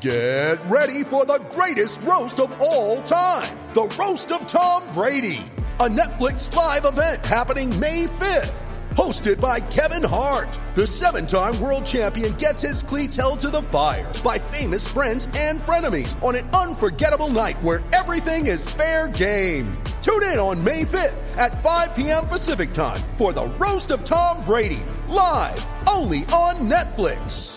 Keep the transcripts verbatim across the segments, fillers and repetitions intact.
Get ready for the greatest roast of all time, the Roast of Tom Brady, a Netflix live event happening May fifth. Hosted by Kevin Hart, the seven-time world champion gets his cleats held to the fire by famous friends and frenemies on an unforgettable night where everything is fair game. Tune in on May fifth at five p.m. Pacific time for the Roast of Tom Brady, live only on Netflix.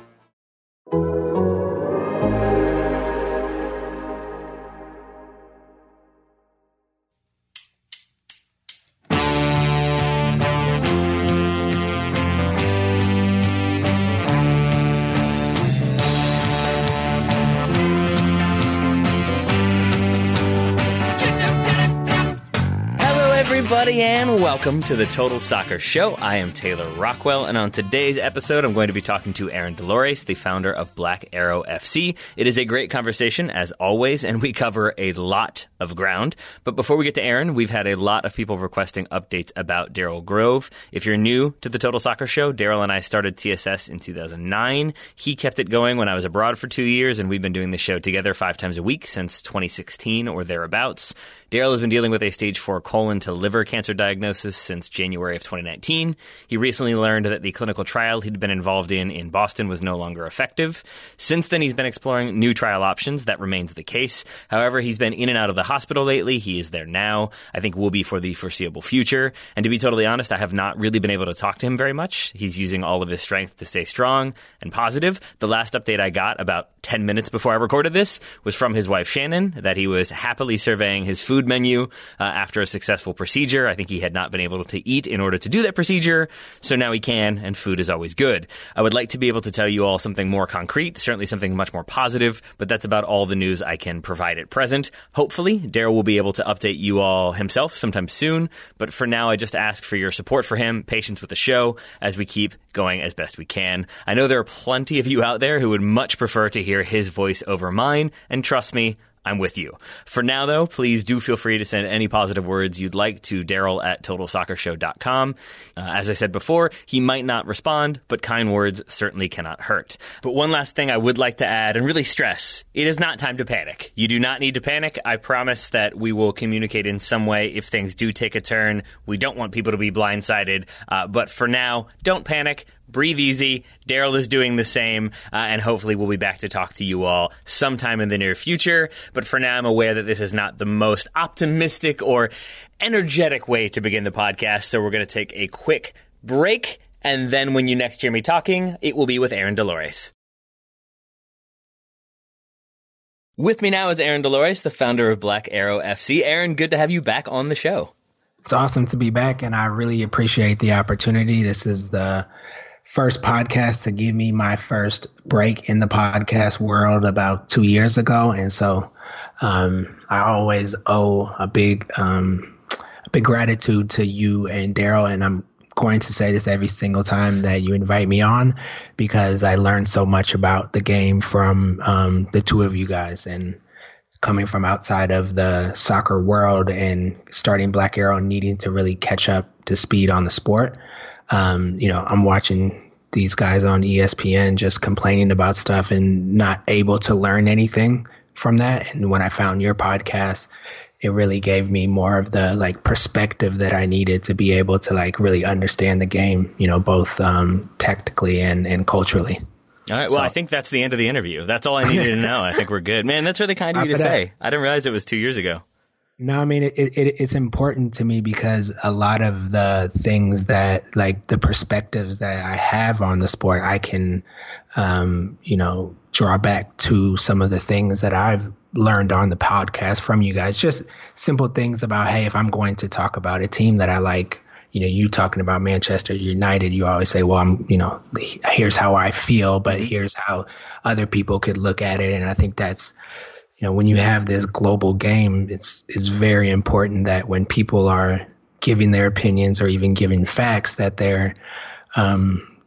Everybody, and welcome to the Total Soccer Show. I am Taylor Rockwell, and on today's episode, I'm going to be talking to Aaron Dolores, the founder of Black Arrow F C. It is a great conversation, as always, and we cover a lot of ground. But before we get to Aaron, we've had a lot of people requesting updates about Daryl Grove. If you're new to the Total Soccer Show, Daryl and I started T S S in two thousand nine. He kept it going when I was abroad for two years, and we've been doing the show together five times a week since twenty sixteen or thereabouts. Daryl has been dealing with a stage four colon to liver cancer diagnosis since January of twenty nineteen. He recently learned that the clinical trial he'd been involved in in Boston was no longer effective. Since then, he's been exploring new trial options. That remains the case. However, he's been in and out of the hospital lately. He is there now. I think will be for the foreseeable future. And to be totally honest, I have not really been able to talk to him very much. He's using all of his strength to stay strong and positive. The last update I got about ten minutes before I recorded this was from his wife, Shannon, that he was happily surveying his food menu uh, after a successful procedure. I think he had not been able to eat in order to do that procedure, so now he can, and food is always good. I would like to be able to tell you all something more concrete, certainly something much more positive, but that's about all the news I can provide at present. Hopefully, Daryl will be able to update you all himself sometime soon, but for now, I just ask for your support for him, patience with the show, as we keep going as best we can. I know there are plenty of you out there who would much prefer to hear his voice over mine, and trust me, I'm with you. For now, though, please do feel free to send any positive words you'd like to Daryl at total soccer show dot com. Uh, as I said before, he might not respond, but kind words certainly cannot hurt. But one last thing I would like to add and really stress, it is not time to panic. You do not need to panic. I promise that we will communicate in some way if things do take a turn. We don't want people to be blindsided. Uh, but for now, don't panic. Breathe easy. Daryl is doing the same, uh, and hopefully we'll be back to talk to you all sometime in the near future. But for now, I'm aware that this is not the most optimistic or energetic way to begin the podcast, so we're going to take a quick break, and then when you next hear me talking, it will be with Aaron Dolores. With me now is Aaron Dolores, the founder of Black Arrow F C. Aaron, good to have you back on the show. It's awesome to be back, and I really appreciate the opportunity. This is the first podcast to give me my first break in the podcast world about two years ago. And so um, I always owe a big, um, a big gratitude to you and Daryl. And I'm going to say this every single time that you invite me on, because I learned so much about the game from um, the two of you guys. And coming from outside of the soccer world and starting Black Arrow and needing to really catch up to speed on the sport. Um, you know, I'm watching these guys on E S P N just complaining about stuff and not able to learn anything from that. And when I found your podcast, it really gave me more of the like perspective that I needed to be able to like really understand the game, you know, both um, tactically and, and culturally. All right. Well, so, I think that's the end of the interview. That's all I needed to know. I think we're good. Man, that's really kind of you to say. I didn't realize it was two years ago. No, I mean, it, it, it's important to me because a lot of the things that, like the perspectives that I have on the sport, I can, um, you know, draw back to some of the things that I've learned on the podcast from you guys. Just simple things about, hey, if I'm going to talk about a team that I like, you know, you talking about Manchester United, you always say, well, I'm, you know, here's how I feel, but here's how other people could look at it. And I think that's, you know, when you have this global game, it's it's very important that when people are giving their opinions or even giving facts, that they're, um,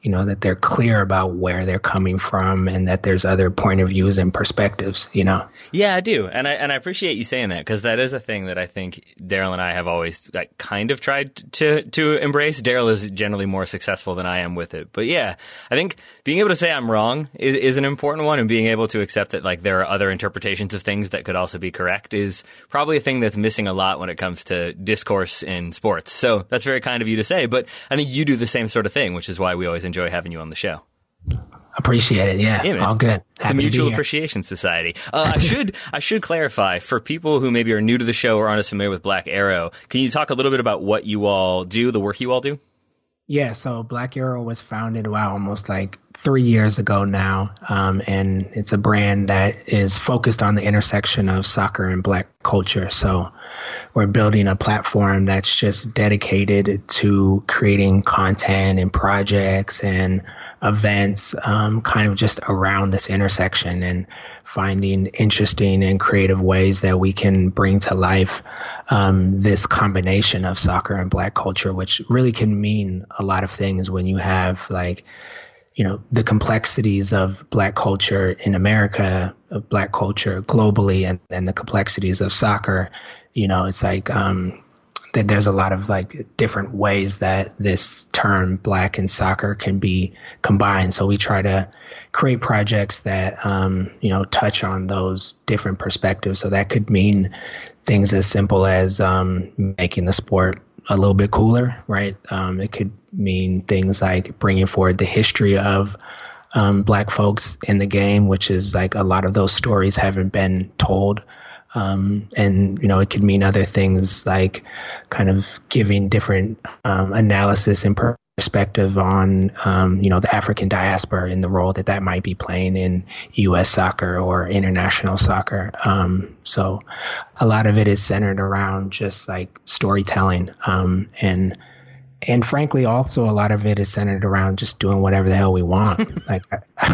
you know, that they're clear about where they're coming from and that there's other point of views and perspectives, you know? Yeah, I do. And I and I appreciate you saying that, because that is a thing that I think Daryl and I have always like kind of tried to to embrace. Daryl is generally more successful than I am with it. But yeah, I think being able to say I'm wrong is, is an important one, and being able to accept that like there are other interpretations of things that could also be correct is probably a thing that's missing a lot when it comes to discourse in sports. So that's very kind of you to say, but I think you do the same sort of thing, which is why we always enjoy having you on the show. Appreciate it. Yeah, yeah, all good. Happy the Mutual Appreciation Society. Uh, I should I should clarify for people who maybe are new to the show or aren't as familiar with Black Arrow. Can you talk a little bit about what you all do, the work you all do? Yeah, so Black Arrow was founded, wow, almost like three years ago now. Um, and it's a brand that is focused on the intersection of soccer and Black culture. So we're building a platform that's just dedicated to creating content and projects and events um, kind of just around this intersection, and finding interesting and creative ways that we can bring to life um, this combination of soccer and Black culture, which really can mean a lot of things when you have like, you know, the complexities of Black culture in America, of Black culture globally, and then the complexities of soccer. You know, it's like um, that there's a lot of like different ways that this term Black and soccer can be combined. So we try to create projects that, um, you know, touch on those different perspectives. So that could mean things as simple as um, making the sport a little bit cooler, right? Um, it could mean things like bringing forward the history of um, Black folks in the game, which is like a lot of those stories haven't been told. Um, and, you know, it could mean other things like kind of giving different um, analysis and perspective on, um, you know, the African diaspora and the role that that might be playing in U S soccer or international soccer. Um, so a lot of it is centered around just like storytelling. Um, and and frankly, also a lot of it is centered around just doing whatever the hell we want. Like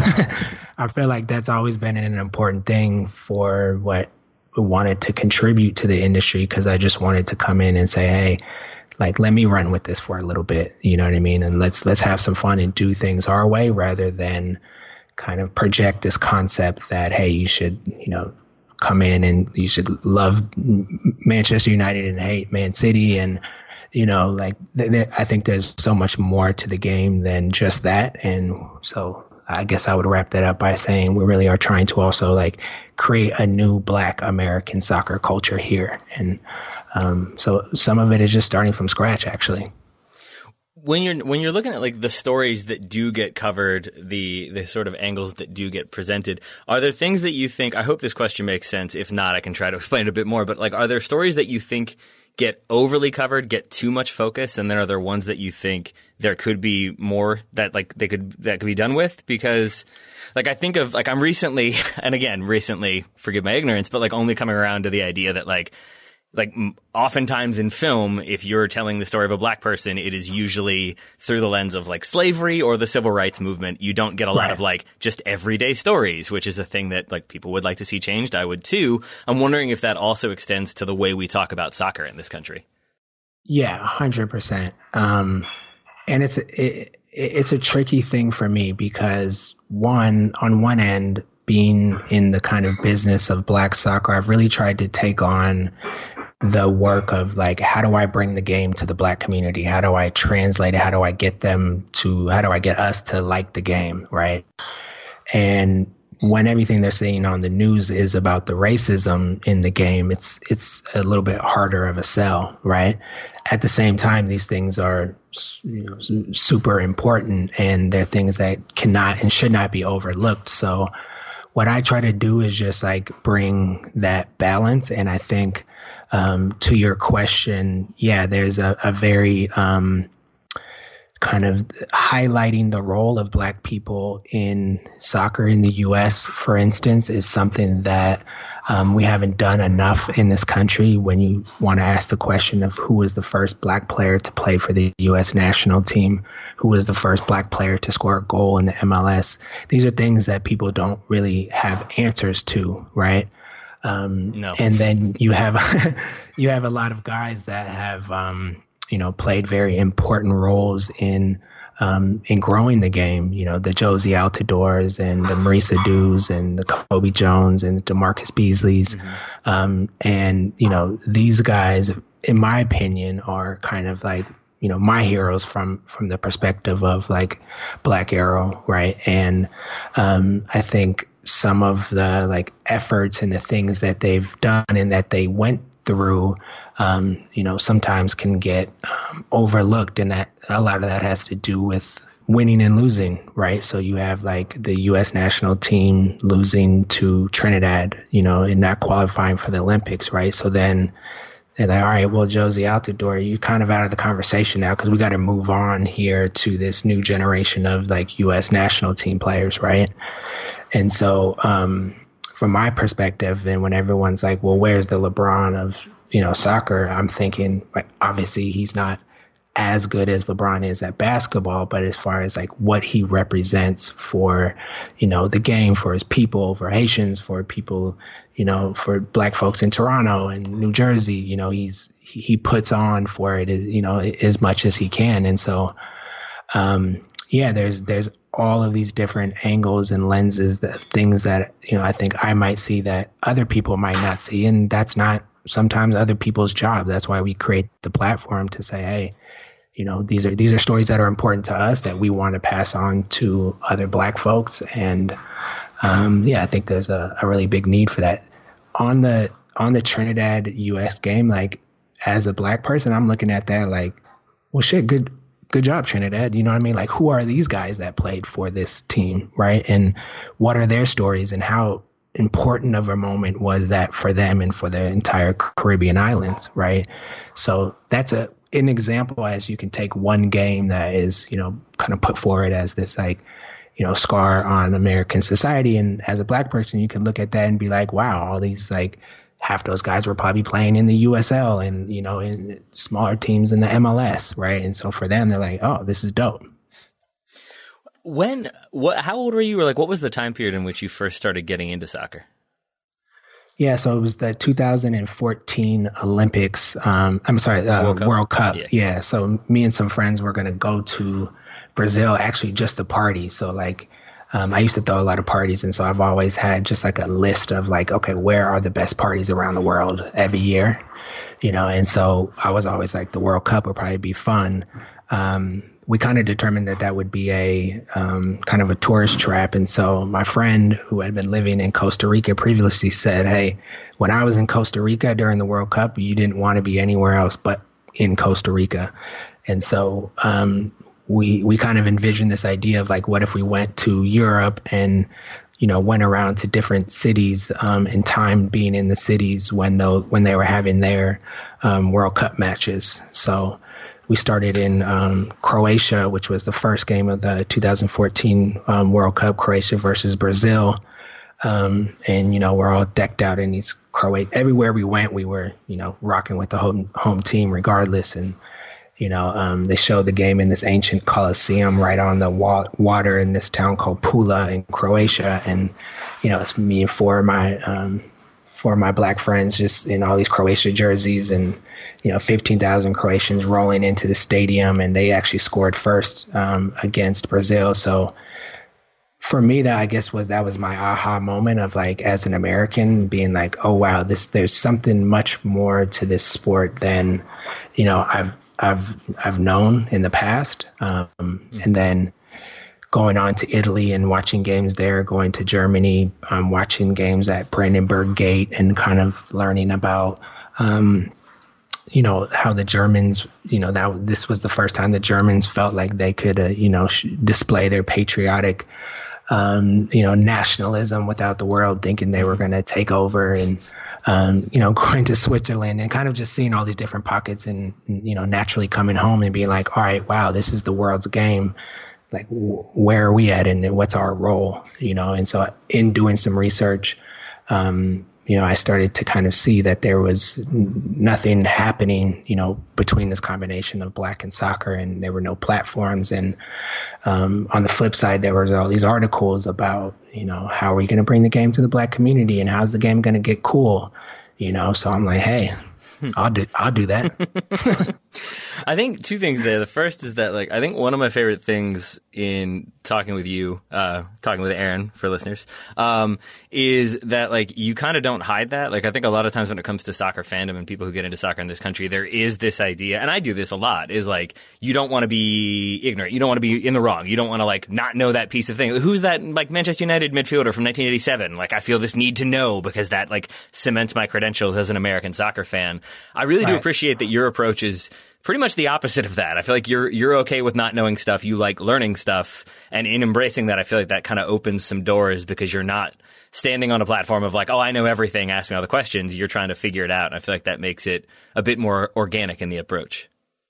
I feel like that's always been an important thing for what wanted to contribute to the industry, because I just wanted to come in and say, hey, like, let me run with this for a little bit. You know what I mean? And let's let's have some fun and do things our way, rather than kind of project this concept that, hey, you should, you know, come in and you should love Manchester United and hate Man City. And, you know, like th- th- I think there's so much more to the game than just that. And so I guess I would wrap that up by saying we really are trying to also like create a new Black American soccer culture here. And um, so some of it is just starting from scratch, actually. When you're when you're looking at like the stories that do get covered, the the sort of angles that do get presented, are there things that you think, I hope this question makes sense. If not, I can try to explain it a bit more. But like, are there stories that you think get overly covered, get too much focus, and then are there ones that you think there could be more that like they could that could be done with? Because like I think of like I'm recently, and again recently, forgive my ignorance, but like only coming around to the idea that like like oftentimes in film, if you're telling the story of a Black person, it is usually through the lens of like slavery or the civil rights movement. You don't get a lot right. of like just everyday stories, which is a thing that like people would like to see changed. I would too. I'm wondering if that also extends to the way we talk about soccer in this country. Yeah, one hundred percent. Um, and it's it, it's a tricky thing for me because one, on one end, being in the kind of business of Black soccer, I've really tried to take on the work of like, how do I bring the game to the Black community? How do I translate it? How do I get them to, how do I get us to like the game, right? And when everything they're saying on the news is about the racism in the game, it's it's a little bit harder of a sell, right? At the same time, these things are, you know, super important, and they're things that cannot and should not be overlooked. So what I try to do is just like bring that balance. And I think um, to your question, yeah, there's a, a very um, kind of highlighting the role of Black people in soccer in the U S, for instance, is something that um, we haven't done enough in this country. When you want to ask the question of who was the first Black player to play for the U S national team, who was the first Black player to score a goal in the M L S, these are things that people don't really have answers to, right? Um, no. And then you have you have a lot of guys that have um, you know, played very important roles in um, in growing the game. You know, the Josie Altidores and the Marisa Dews and the Kobe Jones and DeMarcus Beasleys. Mm-hmm. Um, and, you know, these guys, in my opinion, are kind of like, you know, my heroes from, from the perspective of like Black Arrow, right? And um, I think some of the like efforts and the things that they've done and that they went through, um, you know, sometimes can get um, overlooked, and that a lot of that has to do with winning and losing, right? So you have like the U S national team losing to Trinidad, you know, and not qualifying for the Olympics, right? So then they're like, all right, well, Josie Altidore, you're kind of out of the conversation now because we got to move on here to this new generation of like U S national team players, right? And so um, from my perspective, and when everyone's like, well, where's the LeBron of, you know, soccer? I'm thinking, like, obviously he's not as good as LeBron is at basketball, but as far as like what he represents for, you know, the game, for his people, for Haitians, for people, you know, for Black folks in Toronto and New Jersey, you know, he's, he, he puts on for it, you know, as much as he can. And so, um, yeah, there's, there's all of these different angles and lenses, that things that, you know, I think I might see that other people might not see. And that's not sometimes other people's job. That's why we create the platform to say, hey, you know, these are these are stories that are important to us that we want to pass on to other Black folks. And um, yeah, I think there's a, a really big need for that. On the on the Trinidad U S game, like as a Black person, I'm looking at that like, well, shit, good good job, Trinidad. You know what I mean? Like, who are these guys that played for this team, right? And what are their stories, and how important of a moment was that for them and for the entire Caribbean islands, right? So that's a an example, as you can take one game that is, you know, kind of put forward as this like, you know, scar on American society. And as a Black person, you can look at that and be like, wow, all these, like, half those guys were probably playing in the U S L and, you know, in smaller teams in the M L S, right? And so for them, they're like, oh, this is dope. When, what, how old were you? Or like, what was the time period in which you first started getting into soccer? Yeah, so it was the two thousand fourteen Olympics. Um, I'm sorry, uh, World Cup. World Cup. Yeah. yeah. So me and some friends were going to go to Brazil, actually just to party. So like, um, I used to throw a lot of parties. And so I've always had just like a list of like, okay, where are the best parties around the world every year? You know, and so I was always like, the World Cup would probably be fun. Um, we kind of determined that that would be a um, kind of a tourist trap. And so my friend who had been living in Costa Rica previously said, hey, when I was in Costa Rica during the World Cup, you didn't want to be anywhere else but in Costa Rica. And so um, we we kind of envisioned this idea of like, what if we went to Europe and, you know, went around to different cities um, and timed being in the cities when, the, when they were having their um, World Cup matches. So we started in um, Croatia, which was the first game of the two thousand fourteen um, World Cup, Croatia versus Brazil. Um, and, you know, we're all decked out in these Croat. Everywhere we went, we were, you know, rocking with the home, home team regardless. And, you know, um, they showed the game in this ancient Coliseum right on the wa- water in this town called Pula in Croatia. And, you know, it's me and four of my, um, four of my Black friends just in all these Croatia jerseys, and, you know, fifteen thousand Croatians rolling into the stadium, and they actually scored first um, against Brazil. So for me, that I guess was, that was my aha moment of like, as an American being like, oh, wow, this, there's something much more to this sport than, you know, I've, I've, I've known in the past. Um, mm-hmm. And then going on to Italy and watching games there, going to Germany, um, watching games at Brandenburg Gate, and kind of learning about, um, you know, how the Germans, you know, that this was the first time the Germans felt like they could, uh, you know, sh- display their patriotic, um, you know, nationalism without the world thinking they were going to take over. And, um, you know, going to Switzerland and kind of just seeing all these different pockets, and, you know, naturally coming home and being like, all right, wow, this is the world's game. Like, w- where are we at, and what's our role, you know? And so in doing some research, um, you know, I started to kind of see that there was nothing happening, you know, between this combination of Black and soccer, and there were no platforms. And um, on the flip side, there was all these articles about, you know, how are we going to bring the game to the Black community, and how's the game going to get cool, you know? So I'm like, hey, I'll do, I'll do that. I think two things there. The first is that, like, I think one of my favorite things in talking with you, uh, talking with Aaron for listeners, um, is that, like, you kind of don't hide that. Like, I think a lot of times when it comes to soccer fandom and people who get into soccer in this country, there is this idea, and I do this a lot, is like, you don't want to be ignorant. You don't want to be in the wrong. You don't want to, like, not know that piece of thing. Who's that, like, Manchester United midfielder from nineteen eighty-seven? Like, I feel this need to know because that, like, cements my credentials as an American soccer fan. I really do Right. appreciate that your approach is pretty much the opposite of that. I feel like you're you're okay with not knowing stuff. You like learning stuff. And in embracing that, I feel like that kind of opens some doors because you're not standing on a platform of like, oh, I know everything, ask me all the questions. You're trying to figure it out. And I feel like that makes it a bit more organic in the approach.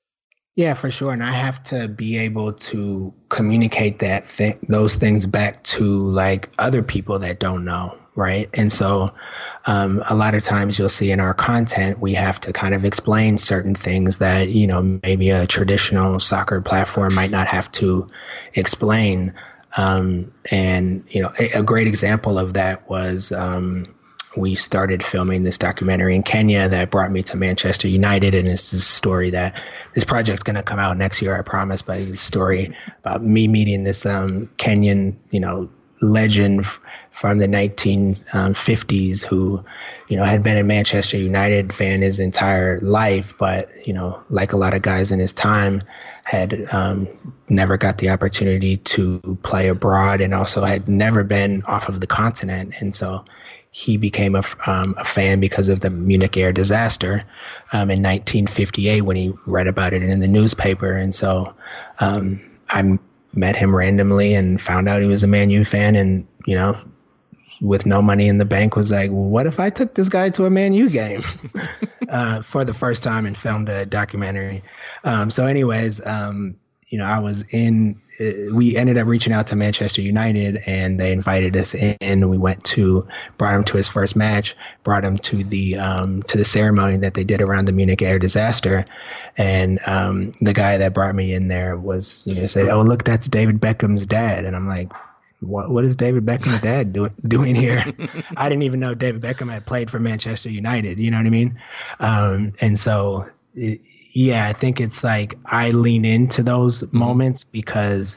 Yeah, for sure. And I have to be able to communicate that th- those things back to like other people that don't know. Right. And so um, a lot of times you'll see in our content, we have to kind of explain certain things that, you know, maybe a traditional soccer platform might not have to explain. Um, and, you know, a, a great example of that was um, we started filming this documentary in Kenya that brought me to Manchester United. And it's this story that this project's going to come out next year, I promise. But it's a story about me meeting this um, Kenyan, you know, legend from the nineteen fifties who, you know, had been a Manchester United fan his entire life, but, you know, like a lot of guys in his time, had um, never got the opportunity to play abroad and also had never been off of the continent. And so he became a, um, a fan because of the Munich air disaster um, in nineteen fifty-eight when he read about it in the newspaper. And so um, I met him randomly and found out he was a Man U fan, and, you know, with no money in the bank, was like, well, what if I took this guy to a Man U game uh, for the first time and filmed a documentary? Um, so anyways, um, you know, I was in, uh, we ended up reaching out to Manchester United and they invited us in. We went to, brought him to his first match, brought him to the, um, to the ceremony that they did around the Munich air disaster. And um, the guy that brought me in there was, you know, said, oh, look, that's David Beckham's dad. And I'm like, What what is David Beckham's dad do, doing here? I didn't even know David Beckham had played for Manchester United. You know what I mean? Um, and so, it, yeah, I think it's like I lean into those mm-hmm. moments because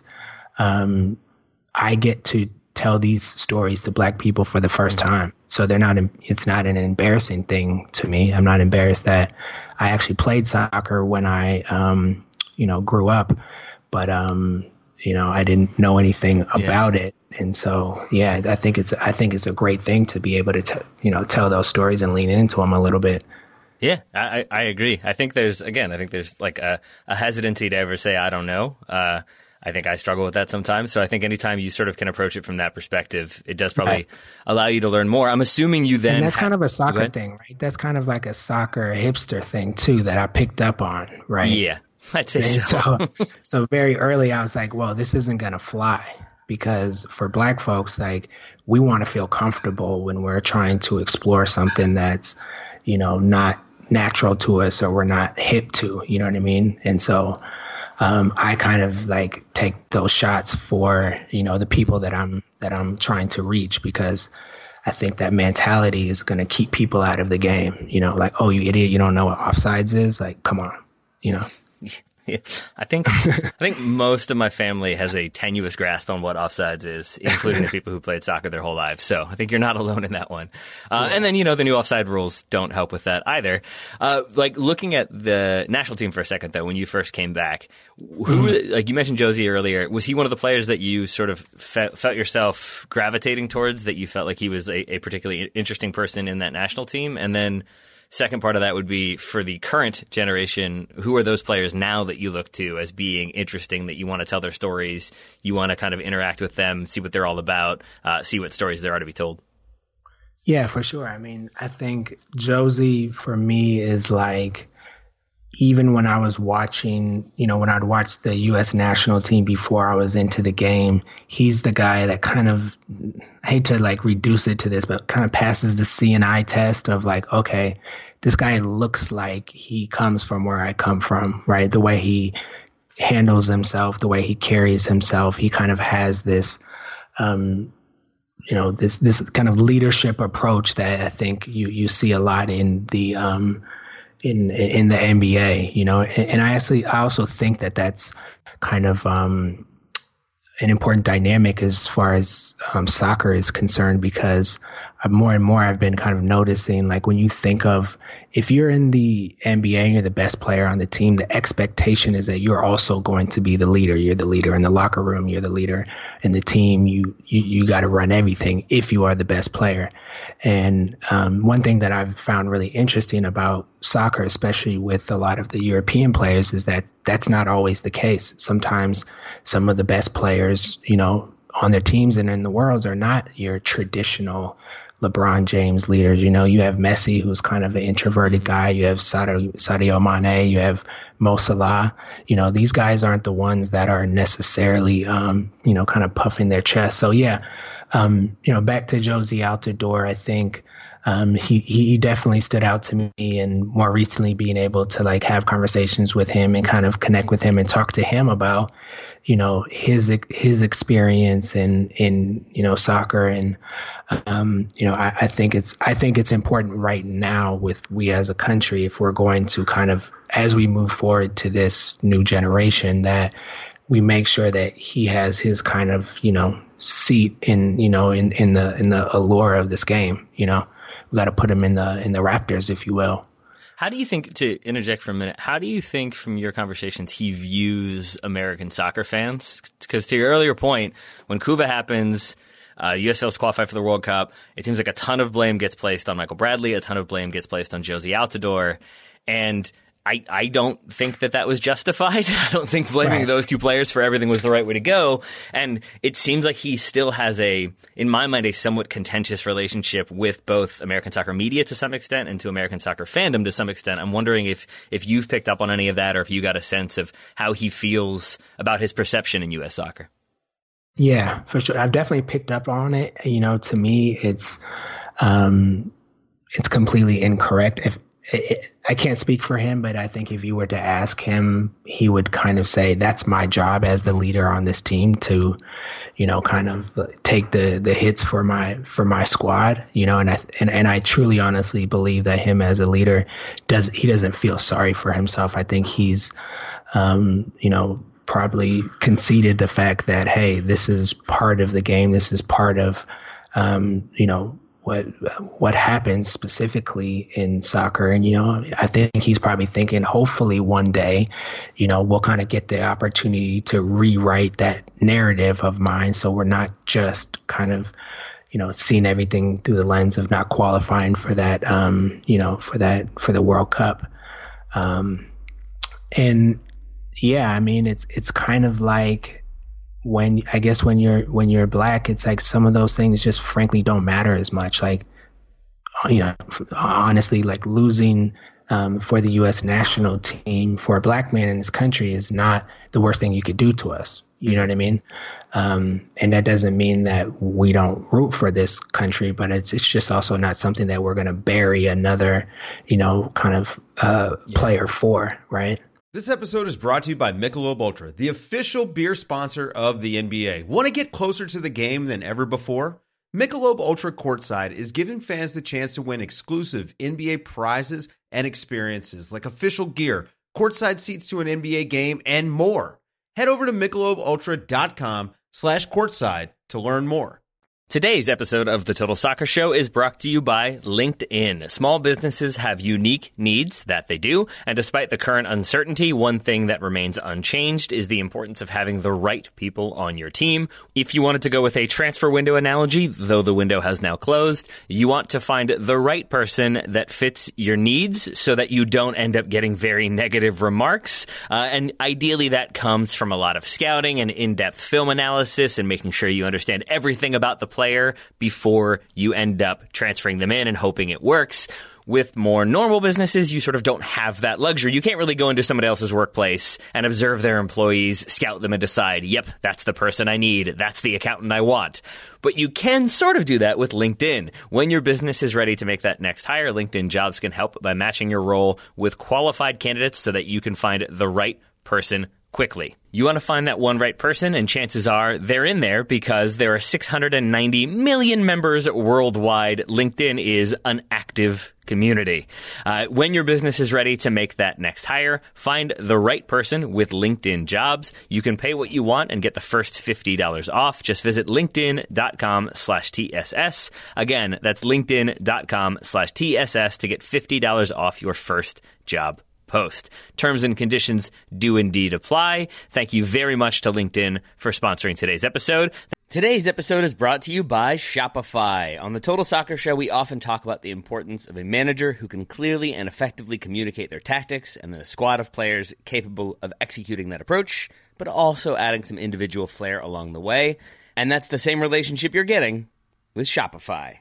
um, I get to tell these stories to Black people for the first mm-hmm. time. So they're not. It's not an embarrassing thing to me. I'm not embarrassed that I actually played soccer when I, um, you know, grew up, but. Um, You know, I didn't know anything about yeah. it, and so yeah, I think it's I think it's a great thing to be able to t- you know tell those stories and lean into them a little bit. Yeah, I, I agree. I think there's again, I think there's like a, a hesitancy to ever say I don't know. Uh, I think I struggle with that sometimes. So I think anytime you sort of can approach it from that perspective, it does probably right. allow you to learn more. I'm assuming you then and that's ha- kind of a soccer thing, right? That's kind of like a soccer hipster thing too that I picked up on, right? Yeah. I'd say so. so. So very early, I was like, well, this isn't going to fly because for Black folks, like we want to feel comfortable when we're trying to explore something that's, you know, not natural to us or we're not hip to, you know what I mean? And so um, I kind of like take those shots for, you know, the people that I'm, that I'm trying to reach because I think that mentality is going to keep people out of the game, you know, like, oh, you idiot, you don't know what offsides is? Like, come on, you know? Yeah, I think I think most of my family has a tenuous grasp on what offsides is, including the people who played soccer their whole lives. So I think you're not alone in that one. Uh, yeah. And then, you know, the new offside rules don't help with that either. Uh, like looking at the national team for a second, though, when you first came back, who mm-hmm. like you mentioned Josie earlier, was he one of the players that you sort of fe- felt yourself gravitating towards, that you felt like he was a, a particularly interesting person in that national team? And then second part of that would be for the current generation, who are those players now that you look to as being interesting, that you want to tell their stories, you want to kind of interact with them, see what they're all about, uh, see what stories there are to be told? Yeah, for sure. I mean, I think Josie for me is like, even when I was watching, you know, when I'd watched the U S national team before I was into the game, he's the guy that kind of, I hate to like reduce it to this, but kind of passes the C and I test of like, okay, this guy looks like he comes from where I come from, right? The way he handles himself, the way he carries himself, he kind of has this, um, you know, this, this kind of leadership approach that I think you, you see a lot in the, um, in in the N B A, you know, and, and I actually I also think that that's kind of um, an important dynamic as far as um, soccer is concerned, because more and more I've been kind of noticing, like, when you think of, if you're in the N B A and you're the best player on the team, the expectation is that you're also going to be the leader. You're the leader in the locker room. You're the leader in the team. You you, you got to run everything if you are the best player. And um, one thing that I've found really interesting about soccer, especially with a lot of the European players, is that that's not always the case. Sometimes some of the best players, you know, on their teams and in the world are not your traditional LeBron James leaders. You know, you have Messi, who's kind of an introverted guy. You have Sadio, Sadio Mane. You have Mo Salah. You know, these guys aren't the ones that are necessarily, um, you know, kind of puffing their chest. So, yeah, um, you know, back to Jozy Altidore, I think um, he, he definitely stood out to me, and more recently being able to, like, have conversations with him and kind of connect with him and talk to him about, you know, his his experience in, in you know, soccer. And, um, you know, I, I think it's I think it's important right now with we as a country, if we're going to kind of, as we move forward to this new generation, that we make sure that he has his kind of, you know, seat in, you know, in, in the in the allure of this game. You know, we got to put him in the in the Raptors, if you will. How do you think, to interject for a minute, how do you think from your conversations he views American soccer fans? Because to your earlier point, when Cuba happens, uh, U S fails to qualify for the World Cup, it seems like a ton of blame gets placed on Michael Bradley, a ton of blame gets placed on Jozy Altidore, and I, I don't think that that was justified. I don't think blaming right. those two players for everything was the right way to go. And it seems like he still has a, in my mind, a somewhat contentious relationship with both American soccer media to some extent and to American soccer fandom to some extent. I'm wondering if, if you've picked up on any of that, or if you got a sense of how he feels about his perception in U S soccer. Yeah, for sure. I've definitely picked up on it. You know, to me, it's, um, it's completely incorrect. If, It, I can't speak for him, but I think if you were to ask him, he would kind of say, that's my job as the leader on this team to, you know, kind of take the, the hits for my, for my squad, you know, and I, and, and I truly honestly believe that him as a leader does, he doesn't feel sorry for himself. I think he's, um, you know, probably conceded the fact that, hey, this is part of the game. This is part of, um, you know, what what happens specifically in soccer. And, you know, I think he's probably thinking, hopefully one day, you know, we'll kind of get the opportunity to rewrite that narrative of mine, so we're not just kind of, you know, seeing everything through the lens of not qualifying for that, um, you know, for that, for the World Cup. Um, and yeah, I mean, it's it's kind of like, when I guess when you're when you're black, it's like some of those things just frankly don't matter as much. Like, you know, honestly, like losing um, for the U S national team for a black man in this country is not the worst thing you could do to us. You know what I mean? Um, and that doesn't mean that we don't root for this country, but it's it's just also not something that we're going to bury another, you know, kind of uh, yeah. player for, right? This episode is brought to you by Michelob Ultra, the official beer sponsor of the N B A. Want to get closer to the game than ever before? Michelob Ultra Courtside is giving fans the chance to win exclusive N B A prizes and experiences like official gear, courtside seats to an N B A game, and more. Head over to michelobultra.com slash courtside to learn more. Today's episode of The Total Soccer Show is brought to you by LinkedIn. Small businesses have unique needs, that they do, and despite the current uncertainty, one thing that remains unchanged is the importance of having the right people on your team. If you wanted to go with a transfer window analogy, though the window has now closed, you want to find the right person that fits your needs so that you don't end up getting very negative remarks. Uh, and ideally that comes from a lot of scouting and in-depth film analysis and making sure you understand everything about the player before you end up transferring them in and hoping it works. With more normal businesses, you sort of don't have that luxury. You can't really go into somebody else's workplace and observe their employees, scout them, and decide, yep, that's the person I need. That's the accountant I want. But you can sort of do that with LinkedIn. When your business is ready to make that next hire, LinkedIn Jobs can help by matching your role with qualified candidates so that you can find the right person quickly. You want to find that one right person, and chances are they're in there because there are six hundred ninety million members worldwide. LinkedIn is an active community. Uh, when your business is ready to make that next hire, find the right person with LinkedIn Jobs. You can pay what you want and get the first fifty dollars off. Just visit linkedin.com slash TSS. Again, that's linkedin.com slash TSS to get fifty dollars off your first job post. Terms and conditions do indeed apply. Thank you very much to LinkedIn for sponsoring today's episode. Today's episode is brought to you by Shopify. On the Total Soccer Show, we often talk about the importance of a manager who can clearly and effectively communicate their tactics, and then a squad of players capable of executing that approach, but also adding some individual flair along the way. And that's the same relationship you're getting with Shopify.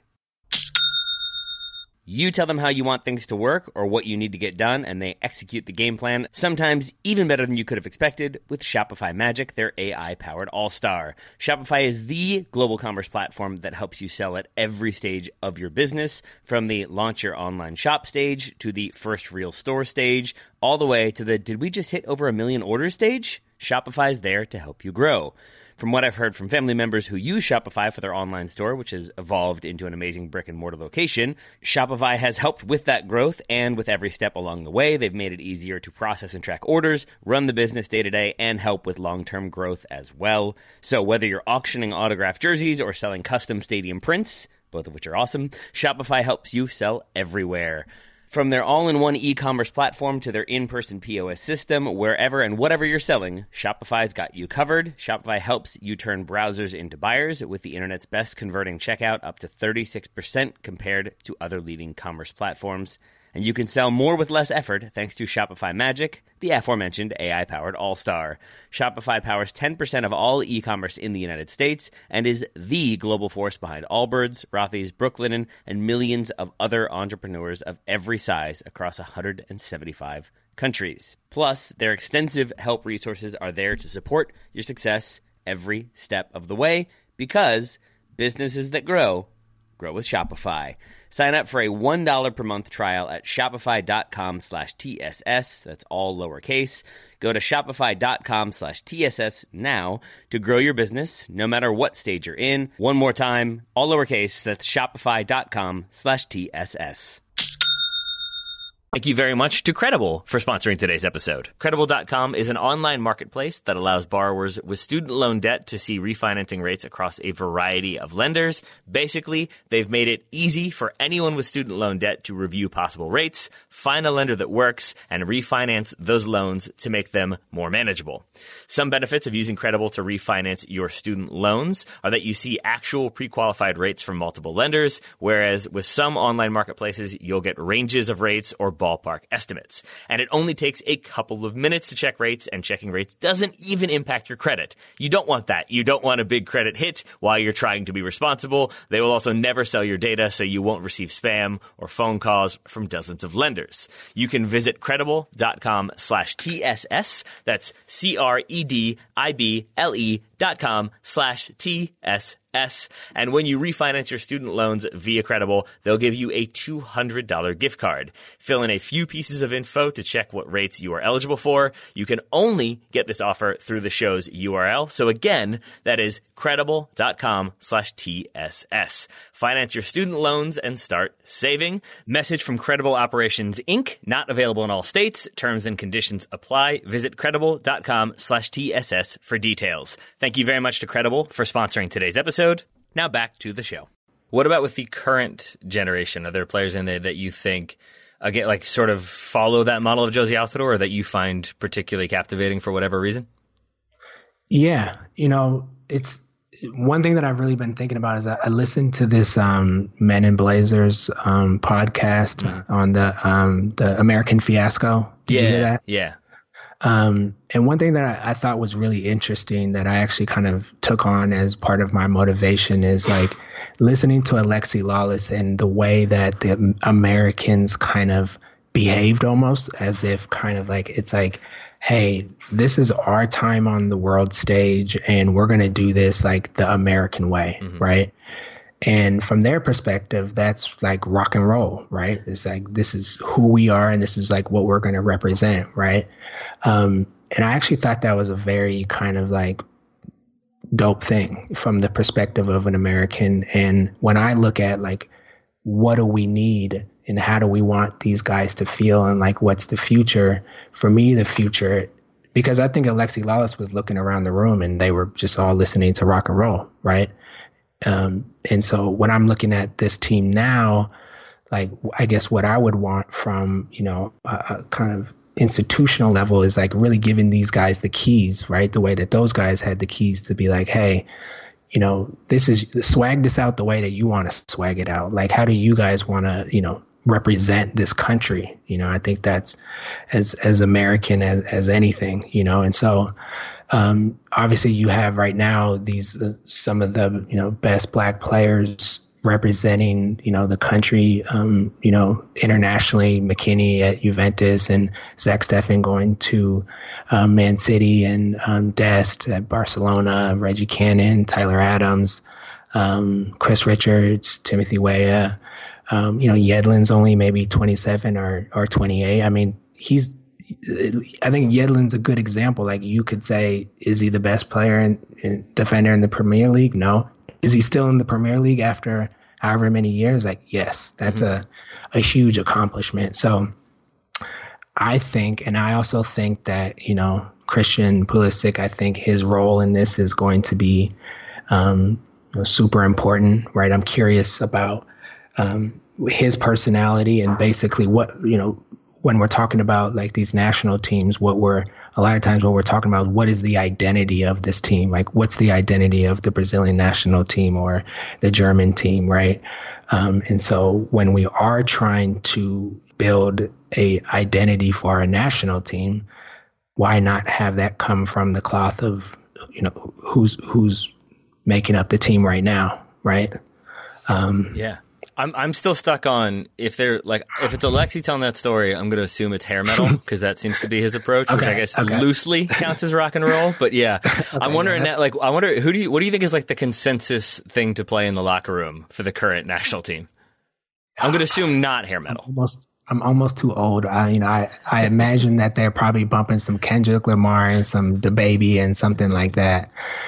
You tell them how you want things to work or what you need to get done, and they execute the game plan, sometimes even better than you could have expected, with Shopify Magic, their A I-powered all-star. Shopify is the global commerce platform that helps you sell at every stage of your business, from the launch your online shop stage to the first real store stage, all the way to the did we just hit over a million orders stage? Shopify is there to help you grow. From what I've heard from family members who use Shopify for their online store, which has evolved into an amazing brick-and-mortar location, Shopify has helped with that growth, and with every step along the way, they've made it easier to process and track orders, run the business day-to-day, and help with long-term growth as well. So whether you're auctioning autographed jerseys or selling custom stadium prints, both of which are awesome, Shopify helps you sell everywhere. From their all-in-one e-commerce platform to their in-person P O S system, wherever and whatever you're selling, Shopify's got you covered. Shopify helps you turn browsers into buyers with the internet's best converting checkout, up to thirty-six percent compared to other leading commerce platforms. And you can sell more with less effort thanks to Shopify Magic, the aforementioned A I-powered all-star. Shopify powers ten percent of all e-commerce in the United States and is the global force behind Allbirds, Rothy's, Brooklinen, and millions of other entrepreneurs of every size across one hundred seventy-five countries. Plus, their extensive help resources are there to support your success every step of the way, because businesses that grow, grow with Shopify. Sign up for a one dollar per month trial at shopify.com slash TSS. That's all lowercase. Go to shopify.com slash TSS now to grow your business, no matter what stage you're in. One more time, all lowercase. That's shopify.com slash TSS. Thank you very much to Credible for sponsoring today's episode. Credible dot com is an online marketplace that allows borrowers with student loan debt to see refinancing rates across a variety of lenders. Basically, they've made it easy for anyone with student loan debt to review possible rates, find a lender that works, and refinance those loans to make them more manageable. Some benefits of using Credible to refinance your student loans are that you see actual pre-qualified rates from multiple lenders, whereas with some online marketplaces, you'll get ranges of rates or ballpark estimates. And it only takes a couple of minutes to check rates, and checking rates doesn't even impact your credit. You don't want that. You don't want a big credit hit while you're trying to be responsible. They will also never sell your data, so you won't receive spam or phone calls from dozens of lenders. You can visit credible.com slash TSS. That's C-R-E-D-I-B-L-E dot com slash T-S-S. And when you refinance your student loans via Credible, they'll give you a two hundred dollars gift card. Fill in a few pieces of info to check what rates you are eligible for. You can only get this offer through the show's U R L. So again, that is credible.com slash TSS. Finance your student loans and start saving. Message from Credible Operations, Incorporated. Not available in all states. Terms and conditions apply. Visit credible.com slash TSS for details. Thank you very much to Credible for sponsoring today's episode. Now back to the show. What about with the current generation? Are there players in there that you think, again, like sort of follow that model of Jozy Altidore, or that you find particularly captivating for whatever reason? Yeah, you know, it's one thing that I've really been thinking about is I, I listened to this um, Men in Blazers um, podcast mm-hmm. on the um, the American Fiasco. Did yeah, you hear that? Yeah. Um, and one thing that I, I thought was really interesting that I actually kind of took on as part of my motivation is like listening to Alexi Lawless and the way that the Americans kind of behaved, almost as if kind of like, it's like, hey, this is our time on the world stage and we're going to do this like the American way, mm-hmm. right? And from their perspective, that's like rock and roll, right? It's like, this is who we are and this is like what we're going to represent, right? Um, and I actually thought that was a very kind of like dope thing from the perspective of an American. And when I look at like, what do we need and how do we want these guys to feel and like, what's the future? For me, the future, because I think Alexi Lalas was looking around the room and they were just all listening to rock and roll, right? Um, and so when I'm looking at this team now, like, I guess what I would want from, you know, a, a kind of institutional level is like really giving these guys the keys, right? The way that those guys had the keys to be like, hey, you know, this is swag this out the way that you want to swag it out. Like, how do you guys want to, you know, represent this country? You know, I think that's as, as American as, as anything, you know? And so, um, obviously you have right now these, uh, some of the, you know, best black players representing, you know, the country, um, you know, internationally, McKinney at Juventus and Zach Steffen going to um, Man City, and um, Dest at Barcelona, Reggie Cannon, Tyler Adams, um, Chris Richards, Timothy Weah. Um, you know, Yedlin's only maybe twenty-seven or, or twenty-eight. I mean, he's, I think Yedlin's a good example. Like, you could say, is he the best player and defender in the Premier League? No. Is he still in the Premier League after however many years? Like, yes, that's mm-hmm. a, a huge accomplishment. So I think, and I also think that, you know, Christian Pulisic, I think his role in this is going to be um, you know, super important, right? I'm curious about um, his personality and basically what, you know, when we're talking about like these national teams, what we're a lot of times when we're talking about what is the identity of this team, like what's the identity of the Brazilian national team or the German team, right? Um, and so when we are trying to build a identity for our national team, why not have that come from the cloth of, you know, who's who's making up the team right now, right? Um, yeah. I'm I'm still stuck on if they're like if it's Alexi telling that story, I'm going to assume it's hair metal because that seems to be his approach, okay, which I guess okay. loosely counts as rock and roll. But yeah, okay, I'm wondering that like I wonder who do you what do you think is like the consensus thing to play in the locker room for the current national team? I'm going to assume not hair metal. I'm almost, I'm almost too old. I you know I I imagine that they're probably bumping some Kendrick Lamar and some DaBaby and something like that.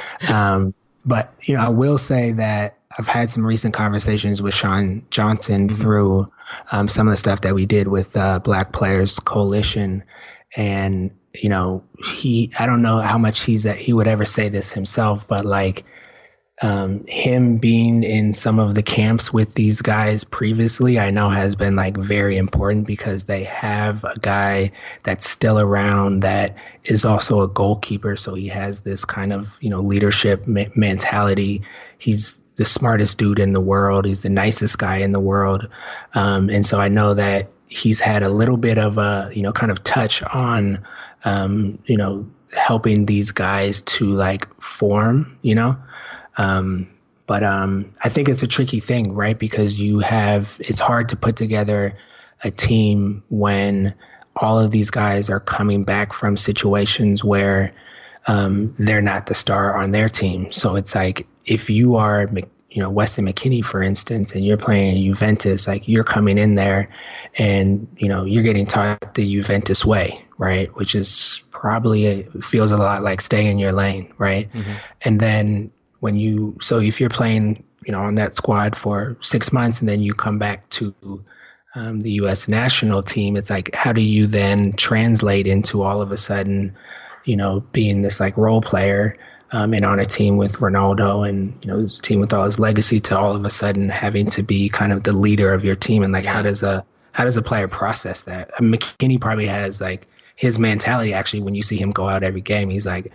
Um, but you know I will say that I've had some recent conversations with Sean Johnson mm-hmm. through um, some of the stuff that we did with uh, Black Players Coalition. And, you know, he, I don't know how much he's that he would ever say this himself, but like um, him being in some of the camps with these guys previously, I know has been like very important because they have a guy that's still around that is also a goalkeeper. So he has this kind of, you know, leadership me- mentality. He's the smartest dude in the world. He's the nicest guy in the world. Um, and so I know that he's had a little bit of a, you know, kind of touch on, um, you know, helping these guys to like form, you know. Um, but um, I think it's a tricky thing, right? Because you have, it's hard to put together a team when all of these guys are coming back from situations where um, they're not the star on their team. So it's like, if you are, you know, Weston McKennie, for instance, and you're playing Juventus, like you're coming in there and, you know, you're getting taught the Juventus way, right? Which is probably, a, feels a lot like stay in your lane, right? Mm-hmm. And then when you, so if you're playing, you know, on that squad for six months and then you come back to um, the U S national team, it's like, how do you then translate into all of a sudden, you know, being this like role player um, and on a team with Ronaldo and, you know, his team with all his legacy to all of a sudden having to be kind of the leader of your team. And like, how does a, how does a player process that? I mean, McKinney probably has like his mentality. Actually, when you see him go out every game, he's like,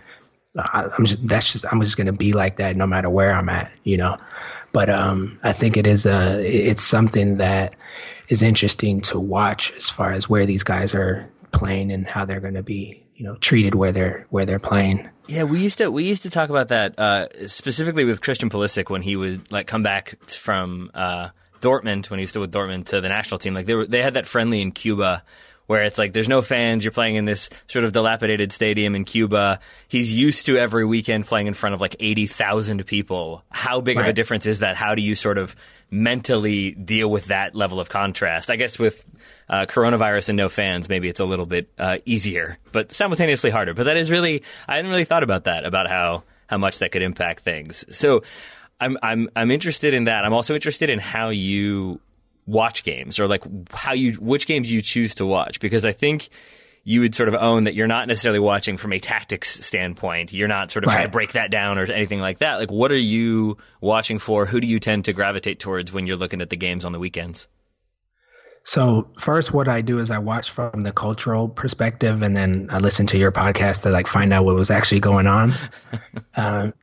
I'm just, that's just, I'm just going to be like that no matter where I'm at, you know? But um, I think it is a, it's something that is interesting to watch as far as where these guys are playing and how they're going to be, you know, treated where they're where they're playing. Yeah, we used to we used to talk about that uh, specifically with Christian Pulisic when he would like come back from uh, Dortmund when he was still with Dortmund to the national team. Like they were they had that friendly in Cuba where it's like there's no fans. You're playing in this sort of dilapidated stadium in Cuba. He's used to every weekend playing in front of like eighty thousand people. How big right. of a difference is that? How do you sort of mentally deal with that level of contrast? I guess with uh, coronavirus and no fans, maybe it's a little bit uh, easier, but simultaneously harder. But that is really, I hadn't really thought about that, about how, how much that could impact things. So I'm, I'm, I'm interested in that. I'm also interested in how you watch games, or like how you, which games you choose to watch, because I think you would sort of own that you're not necessarily watching from a tactics standpoint. You're not sort of right. trying to break that down or anything like that. Like, what are you watching for? Who do you tend to gravitate towards when you're looking at the games on the weekends? So first, what I do is I watch from the cultural perspective, and then I listen to your podcast to like find out what was actually going on. um,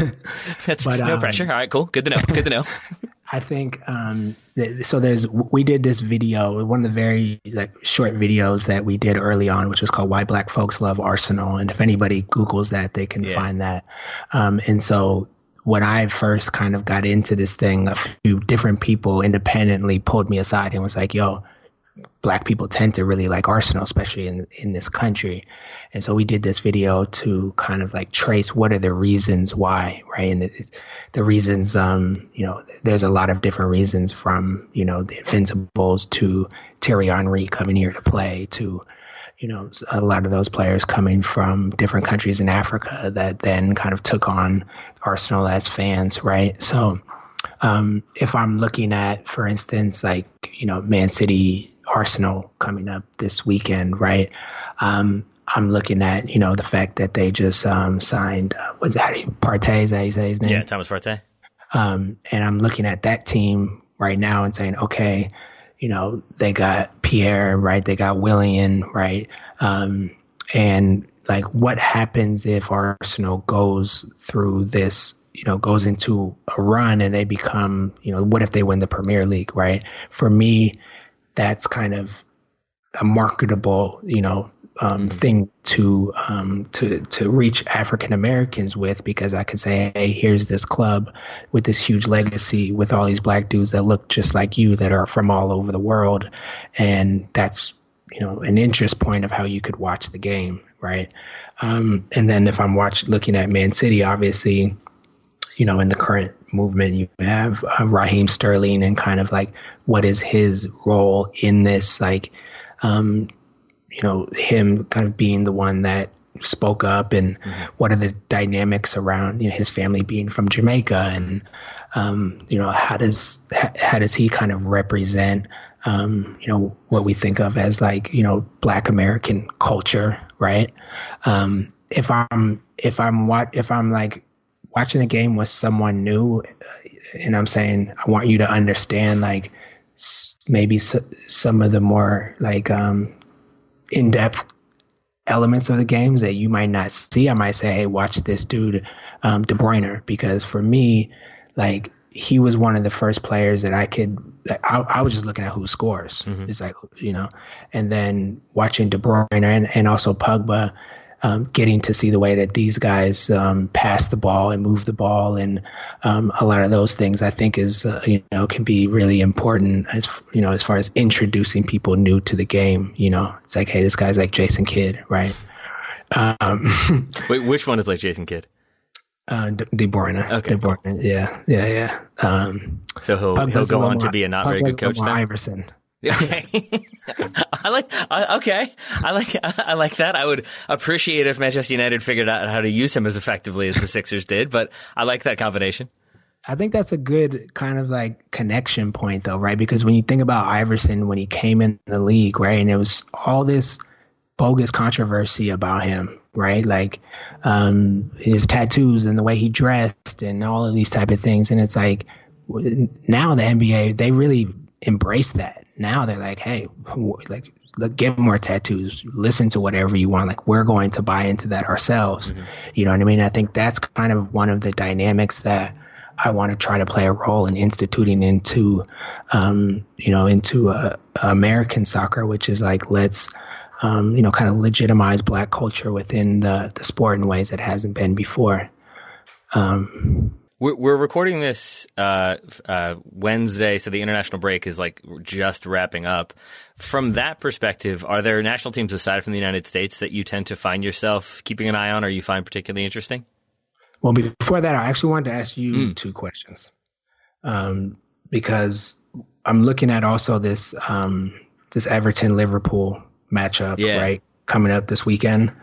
That's but, no um, pressure. All right, cool. Good to know. Good to know. I think um, th- so. There's we did this video, one of the very like short videos that we did early on, which was called "Why Black Folks Love Arsenal." And if anybody Googles that, they can yeah. find that. Um, and so when I first kind of got into this thing, a few different people independently pulled me aside and was like, "Yo, Black people tend to really like Arsenal, especially in in this country." And so we did this video to kind of like trace what are the reasons why, right? And it's, the reasons, um, you know, there's a lot of different reasons, from, you know, the Invincibles to Thierry Henry coming here to play, to, you know, a lot of those players coming from different countries in Africa that then kind of took on Arsenal as fans, right? So um, if I'm looking at, for instance, like, you know, Man City, Arsenal coming up this weekend, right? Um, I'm looking at, you know, the fact that they just um, signed, uh, what's that, Partey, is that how you say his name? Yeah, Thomas Partey. Um, and I'm looking at that team right now and saying, okay, you know, they got Pierre, right? They got Willian, right? Um, and like, what happens if Arsenal goes through this, you know, goes into a run and they become, you know, what if they win the Premier League, right? For me, that's kind of a marketable, you know, um, thing to um, to to reach African Americans with, because I could say, hey, here's this club with this huge legacy with all these Black dudes that look just like you, that are from all over the world, and that's, you know, an interest point of how you could watch the game, right? Um, and then if I'm watch looking at Man City, obviously, you know, in the current movement, you have uh, Raheem Sterling, and kind of like, what is his role in this, like, um, you know, him kind of being the one that spoke up, and mm-hmm. what are the dynamics around, you know, his family being from Jamaica, and, um, you know, how does, how does he kind of represent, um, you know, what we think of as like, you know, Black American culture, right? Um, if I'm, if I'm what, if I'm like watching a game with someone new, and I'm saying, I want you to understand, like, maybe s- some of the more like, um, in-depth elements of the games that you might not see, I might say, hey, watch this dude, um, De Bruyne, because for me, like, he was one of the first players that I could, like, I, I was just looking at who scores. Mm-hmm. It's like, you know, and then watching De Bruyne and, and also Pogba, um, getting to see the way that these guys um, pass the ball and move the ball, and um, a lot of those things, I think, is uh, you know, can be really important as, you know, as far as introducing people new to the game. You know, it's like, hey, this guy's like Jason Kidd, right? Um, Wait, which one is like Jason Kidd? Uh, De, De Bruyne. Okay, De Bruyne. Cool. Yeah, yeah, yeah. Um, so he'll Pogba's he'll go on to be a not very good coach then. Iverson. Okay. I like, I, okay. I like, I like that. I would appreciate if Manchester United figured out how to use him as effectively as the Sixers did, but I like that combination. I think that's a good kind of like connection point though, right? Because when you think about Iverson, when he came in the league, right, and it was all this bogus controversy about him, right? Like, um, his tattoos and the way he dressed and all of these type of things. And it's like, now the N B A, they really embrace that. Now they're like, hey, like, look, get more tattoos, listen to whatever you want. Like, we're going to buy into that ourselves. Mm-hmm. You know what I mean? I think that's kind of one of the dynamics that I want to try to play a role in instituting into, um, you know, into uh, American soccer, which is like, let's, um, you know, kind of legitimize Black culture within the, the sport in ways that hasn't been before. Um, We're, we're recording this uh, uh, Wednesday, so the international break is like just wrapping up. From that perspective, are there national teams aside from the United States that you tend to find yourself keeping an eye on or you find particularly interesting? Well, before that, I actually wanted to ask you mm. two questions um, because I'm looking at also this um, this Everton-Liverpool matchup, yeah. right, coming up this weekend.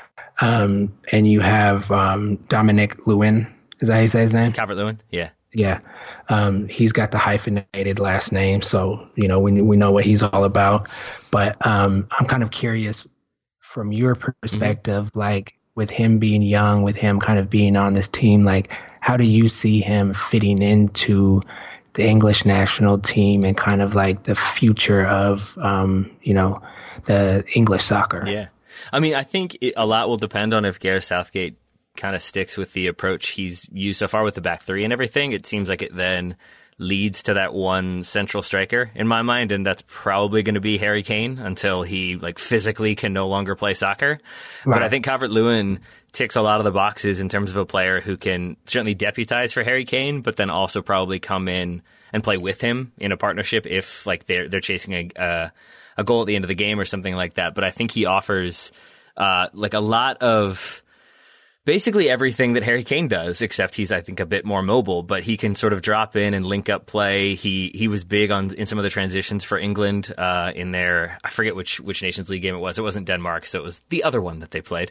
Um, and you have um, Dominic Lewin. Is that how you say his name? Calvert-Lewin, yeah. Yeah. Um, he's got the hyphenated last name, so, you know, we we know what he's all about. But um, I'm kind of curious from your perspective, mm-hmm. like with him being young, with him kind of being on this team, like how do you see him fitting into the English national team and kind of like the future of, um, you know, the English soccer? Yeah. I mean, I think it, a lot will depend on if Gareth Southgate kind of sticks with the approach he's used so far with the back three and everything. It seems like it then leads to that one central striker in my mind, and that's probably going to be Harry Kane until he like physically can no longer play soccer. Right. But I think Calvert-Lewin ticks a lot of the boxes in terms of a player who can certainly deputize for Harry Kane, but then also probably come in and play with him in a partnership if like they're they're chasing a uh, a goal at the end of the game or something like that. But I think he offers uh, like a lot of basically everything that Harry Kane does, except he's, I think, a bit more mobile, but he can sort of drop in and link up play. He he was big on in some of the transitions for England uh, in their, I forget which which Nations League game it was. It wasn't Denmark, so it was the other one that they played.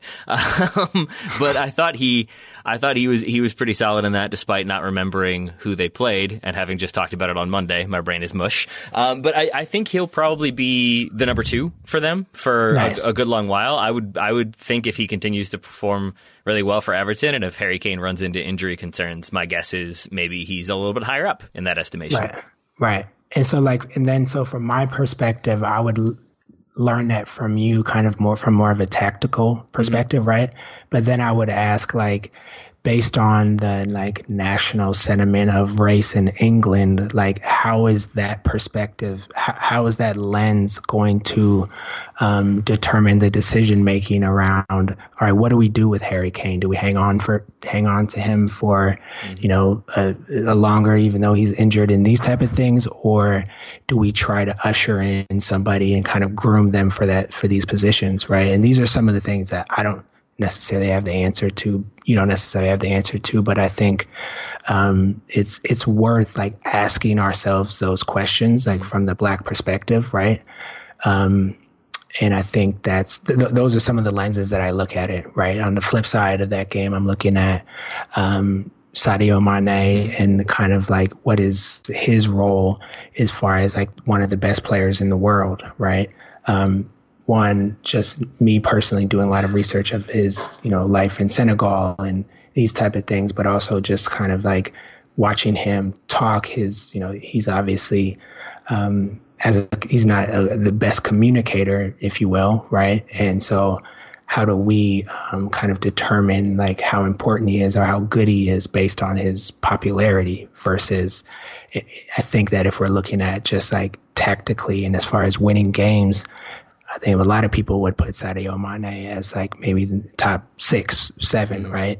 Um, but I thought he I thought he was he was pretty solid in that, despite not remembering who they played and having just talked about it on Monday. My brain is mush. Um, but I, I think he'll probably be the number two for them for nice. a, a good long while. I would I would think if he continues to perform really well for Everton, and if Harry Kane runs into injury concerns, my guess is maybe he's a little bit higher up in that estimation. Right, right. And so, like, and then so from my perspective, I would l- learn that from you, kind of more from more of a tactical perspective, mm-hmm. right? But then I would ask, like, based on the like national sentiment of race in England, like how is that perspective, how, how is that lens going to um, determine the decision making around, all right, what do we do with Harry Kane? Do we hang on for hang on to him for, mm-hmm. you know, a, a longer, even though he's injured in these type of things, or do we try to usher in somebody and kind of groom them for that, for these positions, right? And these are some of the things that I don't necessarily have the answer to, you don't necessarily have the answer to, but I think um, it's it's worth like asking ourselves those questions, like from the Black perspective, right? Um, and I think that's th- those are some of the lenses that I look at it, right? On the flip side of that game, I'm looking at um, Sadio Mane and kind of like what is his role as far as like one of the best players in the world, right? Um, One, just me personally doing a lot of research of his, you know, life in Senegal and these type of things, but also just kind of like watching him talk. His, you know, he's obviously, um, as a, he's not a, the best communicator, if you will, right? And so how do we um, kind of determine like how important he is or how good he is based on his popularity versus, I think that if we're looking at just like tactically and as far as winning games, I think a lot of people would put Sadio Mane as like maybe the top six, seven, right?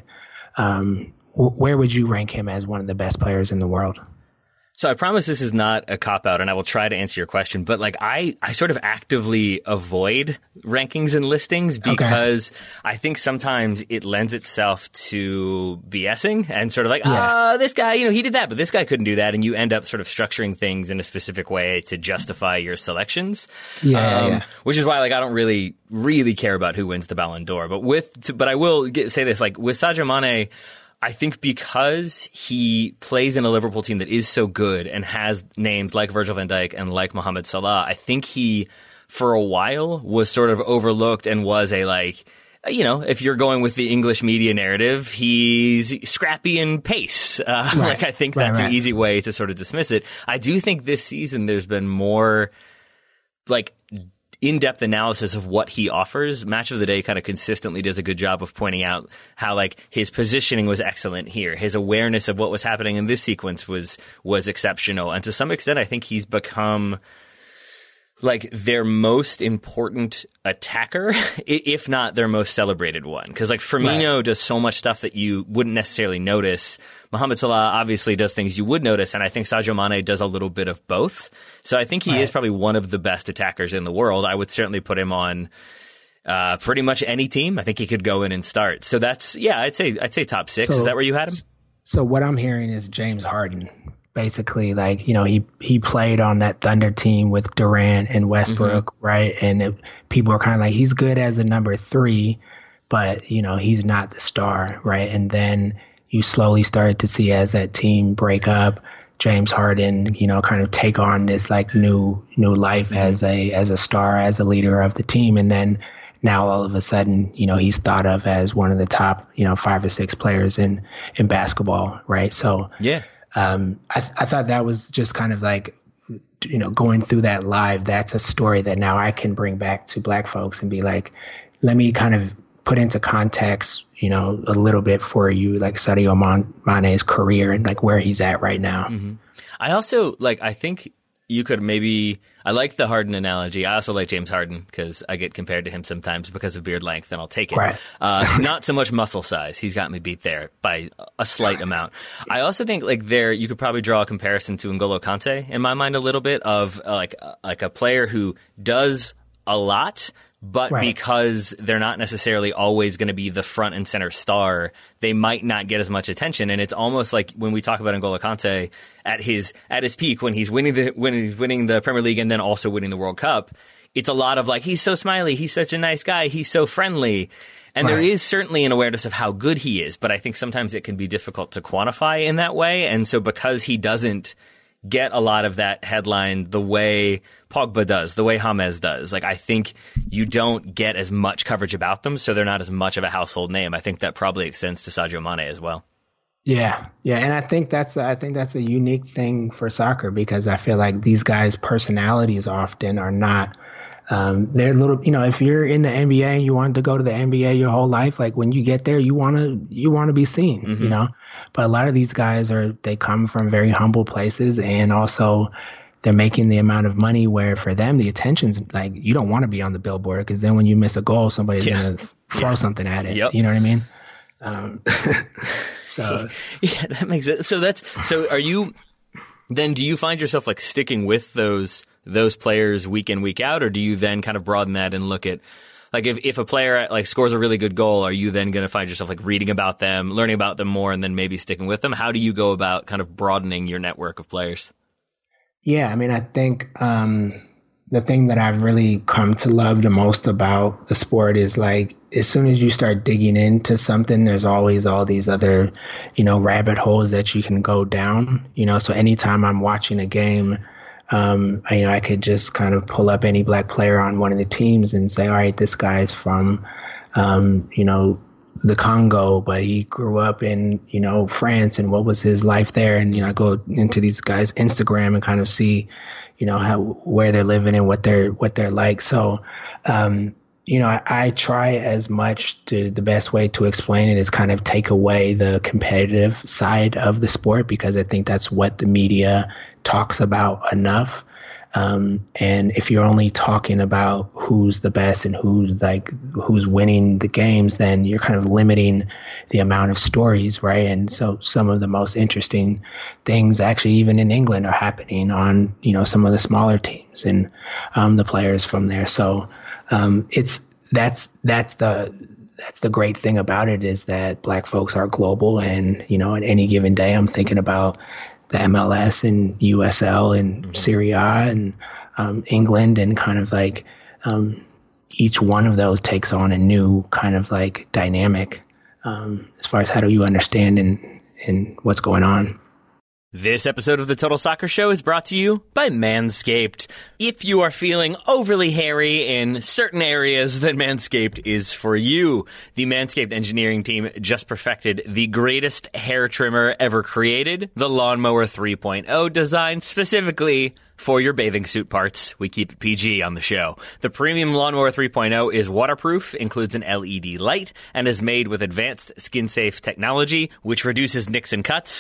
Um, w- where would you rank him as one of the best players in the world? So I promise this is not a cop-out, and I will try to answer your question, but like I, I sort of actively avoid rankings and listings because okay. I think sometimes it lends itself to BSing and sort of like, ah, yeah. oh, this guy, you know, he did that, but this guy couldn't do that, and you end up sort of structuring things in a specific way to justify your selections. Yeah, um, yeah. Which is why like I don't really, really care about who wins the Ballon d'Or, but with, but I will get, say this, like with Sadio Mane, I think because he plays in a Liverpool team that is so good and has names like Virgil van Dijk and like Mohamed Salah, I think he, for a while, was sort of overlooked and was a like, you know, if you're going with the English media narrative, he's scrappy and pace. Uh, right. Like I think that's right, right. an easy way to sort of dismiss it. I do think this season there's been more like in-depth analysis of what he offers. Match of the Day kind of consistently does a good job of pointing out how like his positioning was excellent here. His awareness of what was happening in this sequence was was exceptional. And to some extent, I think he's become like their most important attacker, if not their most celebrated one. Because like Firmino right. does so much stuff that you wouldn't necessarily notice. Mohamed Salah obviously does things you would notice, and I think Sadio Mane does a little bit of both. So I think he right. is probably one of the best attackers in the world. I would certainly put him on uh, pretty much any team. I think he could go in and start. So that's yeah, I'd say I'd say top six. So, is that where you had him? So what I'm hearing is James Harden. Basically, like, you know, he, he played on that Thunder team with Durant and Westbrook, mm-hmm. right? And it, people are kind of like, he's good as a number three, but, you know, he's not the star, right? And then you slowly started to see as that team break up, James Harden, you know, kind of take on this like new new life mm-hmm. as a as a star, as a leader of the team. And then now all of a sudden, you know, he's thought of as one of the top, you know, five or six players in, in basketball, right? So yeah. Um, I, th- I thought that was just kind of like, you know, going through that live, that's a story that now I can bring back to black folks and be like, let me kind of put into context, you know, a little bit for you, like Sadio Mane's career and like where he's at right now. Mm-hmm. I also like, I think you could maybe, I like the Harden analogy. I also like James Harden because I get compared to him sometimes because of beard length, and I'll take it. Right. Uh, not so much muscle size. He's got me beat there by a slight amount. I also think like there, you could probably draw a comparison to N'Golo Kante in my mind a little bit of uh, like uh, like a player who does a lot, but right. because they're not necessarily always going to be the front and center star, they might not get as much attention. And it's almost like when we talk about N'Golo Kante at his at his peak, when he's winning the when he's winning the Premier League and then also winning the World Cup, it's a lot of like, he's so smiley, he's such a nice guy, he's so friendly. And right. there is certainly an awareness of how good he is, but I think sometimes it can be difficult to quantify in that way. And so because he doesn't get a lot of that headline the way Pogba does, the way James does. Like, I think you don't get as much coverage about them, so they're not as much of a household name. I think that probably extends to Sadio Mane as well. Yeah, yeah, and I think that's I think that's a unique thing for soccer because I feel like these guys' personalities often are not. Um, they're little, you know, if you're in the N B A and you wanted to go to the N B A your whole life, like when you get there, you want to you want to be seen, mm-hmm. you know. But a lot of these guys are they come from very humble places, and also they're making the amount of money where for them the attention's like you don't want to be on the billboard because then when you miss a goal, somebody's yeah. gonna throw yeah. something at it. Yep. You know what I mean? Um, so yeah, that makes it. So that's so. Are you then? Do you find yourself like sticking with those? those players week in, week out, or do you then kind of broaden that and look at, like, if, if a player like scores a really good goal, are you then going to find yourself like reading about them, learning about them more, and then maybe sticking with them? How do you go about kind of broadening your network of players? Yeah, I mean, I think um, the thing that I've really come to love the most about the sport is like, as soon as you start digging into something, there's always all these other, you know, rabbit holes that you can go down, you know, so anytime I'm watching a game, Um, I, you know, I could just kind of pull up any black player on one of the teams and say, all right, this guy's from, um, you know, the Congo, but he grew up in, you know, France, and what was his life there? And, you know, I go into these guys' Instagram and kind of see, you know, how, where they're living and what they're, what they're like. So, um, you know, I, I try as much to the best way to explain it is kind of take away the competitive side of the sport, because I think that's what the media talks about enough. Um, and if you're only talking about who's the best and who's like, who's winning the games, then you're kind of limiting the amount of stories, right? And so some of the most interesting things actually even in England are happening on, you know, some of the smaller teams and um, the players from there. So um, it's, that's, that's the, that's the great thing about it is that black folks are global. And, you know, at any given day, I'm thinking about the M L S and U S L and mm-hmm. Serie A and um, England, and kind of like um, each one of those takes on a new kind of like dynamic um, as far as how do you understand and, and what's going on. This episode of the Total Soccer Show is brought to you by Manscaped. If you are feeling overly hairy in certain areas, then Manscaped is for you. The Manscaped engineering team just perfected the greatest hair trimmer ever created, the Lawnmower three point oh, designed specifically for your bathing suit parts. We keep it P G on the show. The premium Lawnmower three point oh is waterproof, includes an L E D light, and is made with advanced skin-safe technology, which reduces nicks and cuts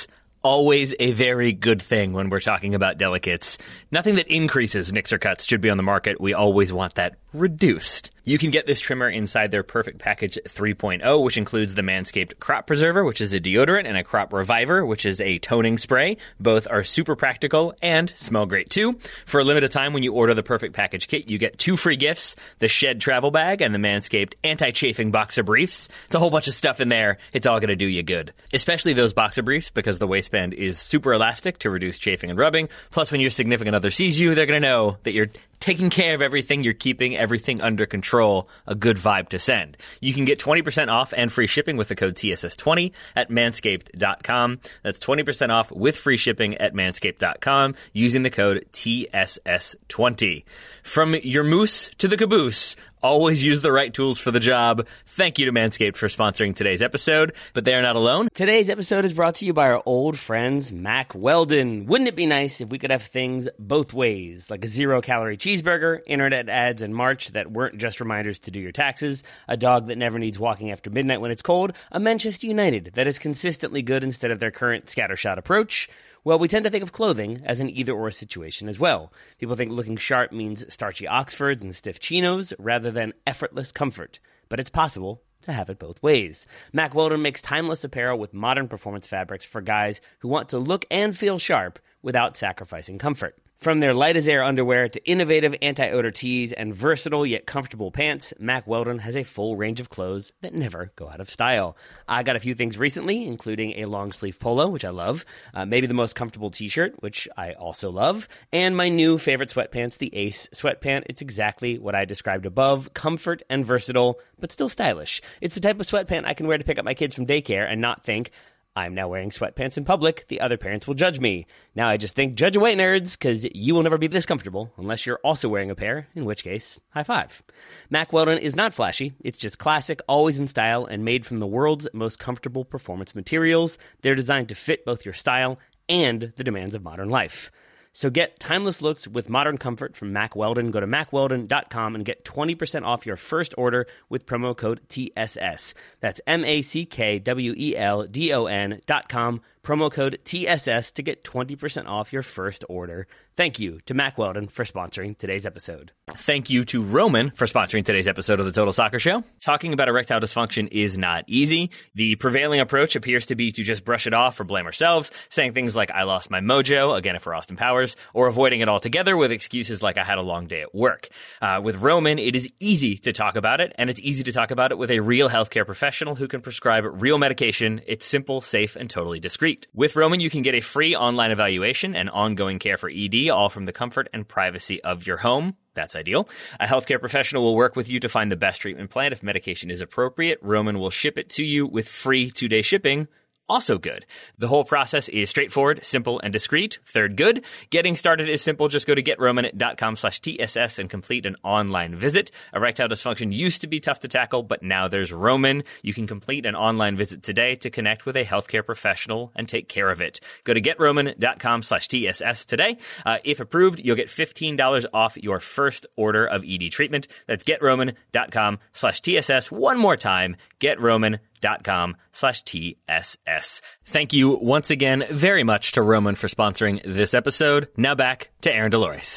always a very good thing when we're talking about delicates. Nothing that increases nicks or cuts should be on the market. We always want that reduced. You can get this trimmer inside their Perfect Package three point oh, which includes the Manscaped Crop Preserver, which is a deodorant, and a Crop Reviver, which is a toning spray. Both are super practical and smell great too. For a limited time, when you order the Perfect Package kit, you get two free gifts, the Shed Travel Bag and the Manscaped Anti-Chafing Boxer Briefs. It's a whole bunch of stuff in there. It's all going to do you good. Especially those boxer briefs, because the waistband is super elastic to reduce chafing and rubbing. Plus, when your significant other sees you, they're going to know that you're taking care of everything, you're keeping everything under control, a good vibe to send. You can get twenty percent off and free shipping with the code T S S twenty at manscaped dot com. That's twenty percent off with free shipping at manscaped dot com using the code T S S twenty. From your moose to the caboose, always use the right tools for the job. Thank you to Manscaped for sponsoring today's episode, but they are not alone. Today's episode is brought to you by our old friends, Mack Weldon. Wouldn't it be nice if we could have things both ways, like a zero-calorie cheeseburger, internet ads in March that weren't just reminders to do your taxes, a dog that never needs walking after midnight when it's cold, a Manchester United that is consistently good instead of their current scattershot approach? Well, we tend to think of clothing as an either-or situation as well. People think looking sharp means starchy Oxfords and stiff chinos rather than effortless comfort. But it's possible to have it both ways. Mack Weldon makes timeless apparel with modern performance fabrics for guys who want to look and feel sharp without sacrificing comfort. From their light-as-air underwear to innovative anti-odor tees and versatile yet comfortable pants, Mack Weldon has a full range of clothes that never go out of style. I got a few things recently, including a long-sleeve polo, which I love, uh, maybe the most comfortable t-shirt, which I also love, and my new favorite sweatpants, the Ace sweatpant. It's exactly what I described above, comfort and versatile, but still stylish. It's the type of sweatpant I can wear to pick up my kids from daycare and not think, I'm now wearing sweatpants in public, the other parents will judge me. Now I just think, judge away, nerds, because you will never be this comfortable unless you're also wearing a pair, in which case, high five. Mack Weldon is not flashy. It's just classic, always in style, and made from the world's most comfortable performance materials. They're designed to fit both your style and the demands of modern life. So get timeless looks with modern comfort from Mack Weldon. Go to mack weldon dot com and get twenty percent off your first order with promo code T S S. That's M A C K W E L D O N dot com, promo code T S S to get twenty percent off your first order. Thank you to Mack Weldon for sponsoring today's episode. Thank you to Roman for sponsoring today's episode of the Total Soccer Show. Talking about erectile dysfunction is not easy. The prevailing approach appears to be to just brush it off or blame ourselves, saying things like, I lost my mojo, again if we're Austin Powers, or avoiding it altogether with excuses like I had a long day at work. Uh, with Roman, it is easy to talk about it, and it's easy to talk about it with a real healthcare professional who can prescribe real medication. It's simple, safe, and totally discreet. With Roman, you can get a free online evaluation and ongoing care for E D, all from the comfort and privacy of your home. That's ideal. A healthcare professional will work with you to find the best treatment plan. If medication is appropriate, Roman will ship it to you with free two-day shipping. Also good. The whole process is straightforward, simple, and discreet. Third good. Getting started is simple. Just go to getroman dot com slash T S S and complete an online visit. Erectile dysfunction used to be tough to tackle, but now there's Roman. You can complete an online visit today to connect with a healthcare professional and take care of it. Go to getroman dot com slash T S S today. Uh, if approved, you'll get fifteen dollars off your first order of E D treatment. That's getroman dot com slash T S S. One more time, getroman dot com slash T S S. Thank you once again very much to Roman for sponsoring this episode. Now back to Aaron Delores.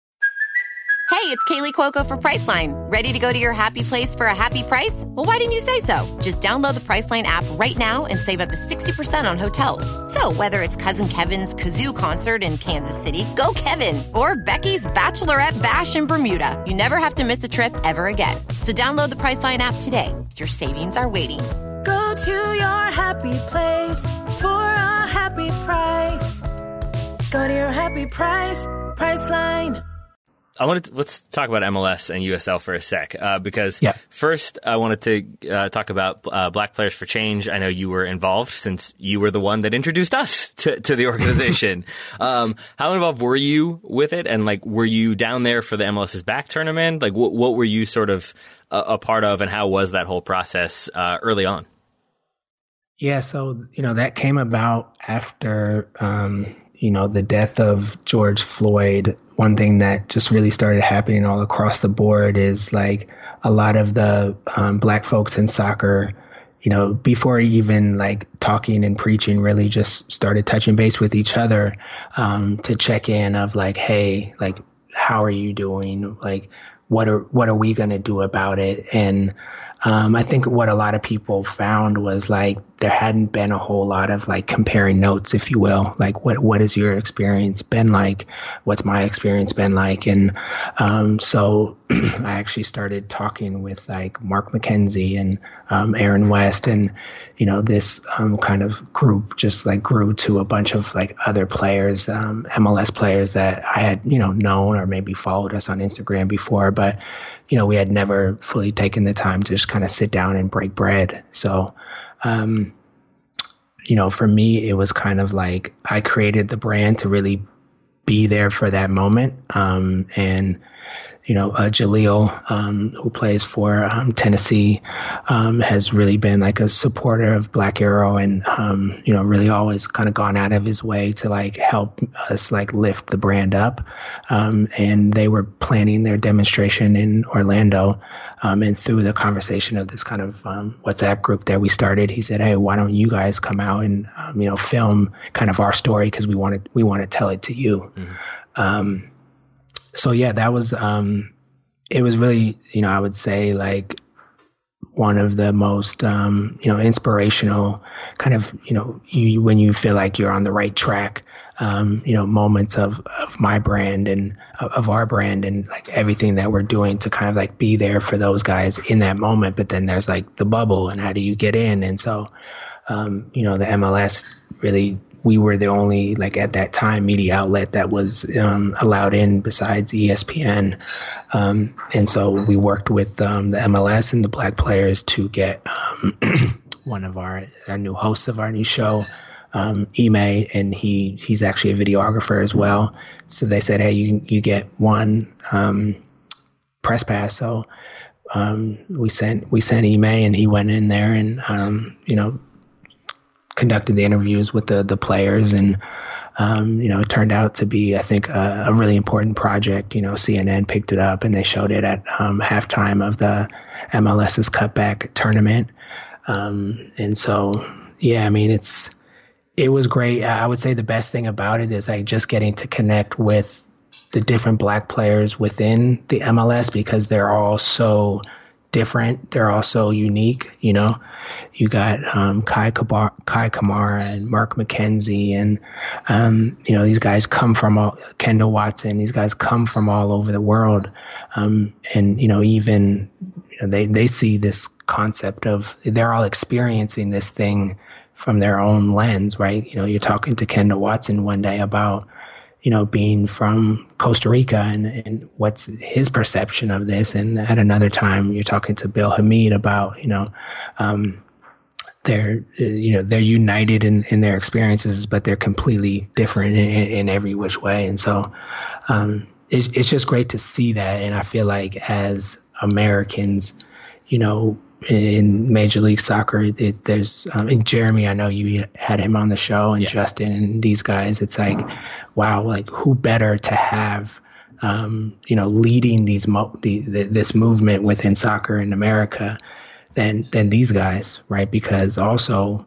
Hey, it's Kaylee Cuoco for Priceline. Ready to go to your happy place for a happy price? Well, why didn't you say so? Just download the Priceline app right now and save up to sixty percent on hotels. So whether it's Cousin Kevin's Kazoo Concert in Kansas City, go Kevin, or Becky's Bachelorette Bash in Bermuda, you never have to miss a trip ever again. So download the Priceline app today. Your savings are waiting. Go to your happy place for a happy price. Go to your happy price, Priceline. I wanted to, let's talk about M L S and U S L for a sec, uh, because yeah. first I wanted to uh, talk about uh, Black Players for Change. I know you were involved since you were the one that introduced us to, to the organization. um, how involved were you with it? And like, were you down there for the MLS's back tournament? Like, what, what were you sort of a, a part of, and how was that whole process uh, early on? Yeah, so, you know, that came about after, um, you know, the death of George Floyd. One thing that just really started happening all across the board is like a lot of the um, black folks in soccer you know, before even like talking and preaching, really just started touching base with each other um, to check in of like, hey, like, how are you doing? Like, what are what are we going to do about it? And um, I think what a lot of people found was like there hadn't been a whole lot of like comparing notes, if you will. Like, what what has your experience been like? What's my experience been like? And um, so I actually started talking with like Mark McKenzie and um, Aaron West, and you know, this um, kind of group just like grew to a bunch of like other players, um, M L S players that I had, you know, known or maybe followed us on Instagram before, but you know, we had never fully taken the time to just kind of sit down and break bread. So, um, you know, for me, it was kind of like I created the brand to really be there for that moment. Um, and, you know, uh, Jaleel, um, who plays for um, Tennessee, um, has really been like a supporter of Black Arrow and, um, you know, really always kind of gone out of his way to like help us like lift the brand up. Um, and they were planning their demonstration in Orlando. Um, and through the conversation of this kind of um, WhatsApp group that we started, he said, hey, why don't you guys come out and, um, you know, film kind of our story because we want to we want to tell it to you. Mm-hmm. Um, So yeah, that was, um, it was really, you know, I would say like one of the most, um, you know, inspirational kind of, you know, you, when you feel like you're on the right track, um, you know, moments of, of my brand and of, of our brand and like everything that we're doing to kind of like be there for those guys in that moment. But then there's like the bubble and how do you get in? And so, um, you know, the M L S really, we were the only, like at that time, media outlet that was um, allowed in besides E S P N. Um, and so we worked with um, the M L S and the Black players to get um, one of our, our new hosts of our new show, um, Ime, and he he's actually a videographer as well. So they said, hey, you you get one um, press pass. So um, we sent we sent Ime, and he went in there and um, you know. conducted the interviews with the the players, and um, you know, it turned out to be, I think, a, a really important project. You know, C N N picked it up and they showed it at um, halftime of the M L S's cutback tournament. Um, and so, yeah, I mean, it's it was great. I would say the best thing about it is like just getting to connect with the different Black players within the M L S because they're all so different. They're all so unique, you know. You got um, Kai, Kabar- Kai Kamara and Mark McKenzie, and um, you know, these guys come from all, Kendall Watson. These guys come from all over the world, um, and you know, even you know, they they see this concept of they're all experiencing this thing from their own lens, right? You know, you're talking to Kendall Watson one day about, you know, being from Costa Rica and, and what's his perception of this. And at another time, you're talking to Bill Hamid about, you know, um, they're, you know, they're united in, in their experiences, but they're completely different in, in every which way. And so um, it's, it's just great to see that. And I feel like as Americans, you know, in Major League Soccer, it, there's um, and Jeremy, I know you had him on the show, and yeah. Justin and these guys. It's like, wow, like who better to have, um, you know, leading these mo- the, the, this movement within soccer in America than than these guys, right? Because also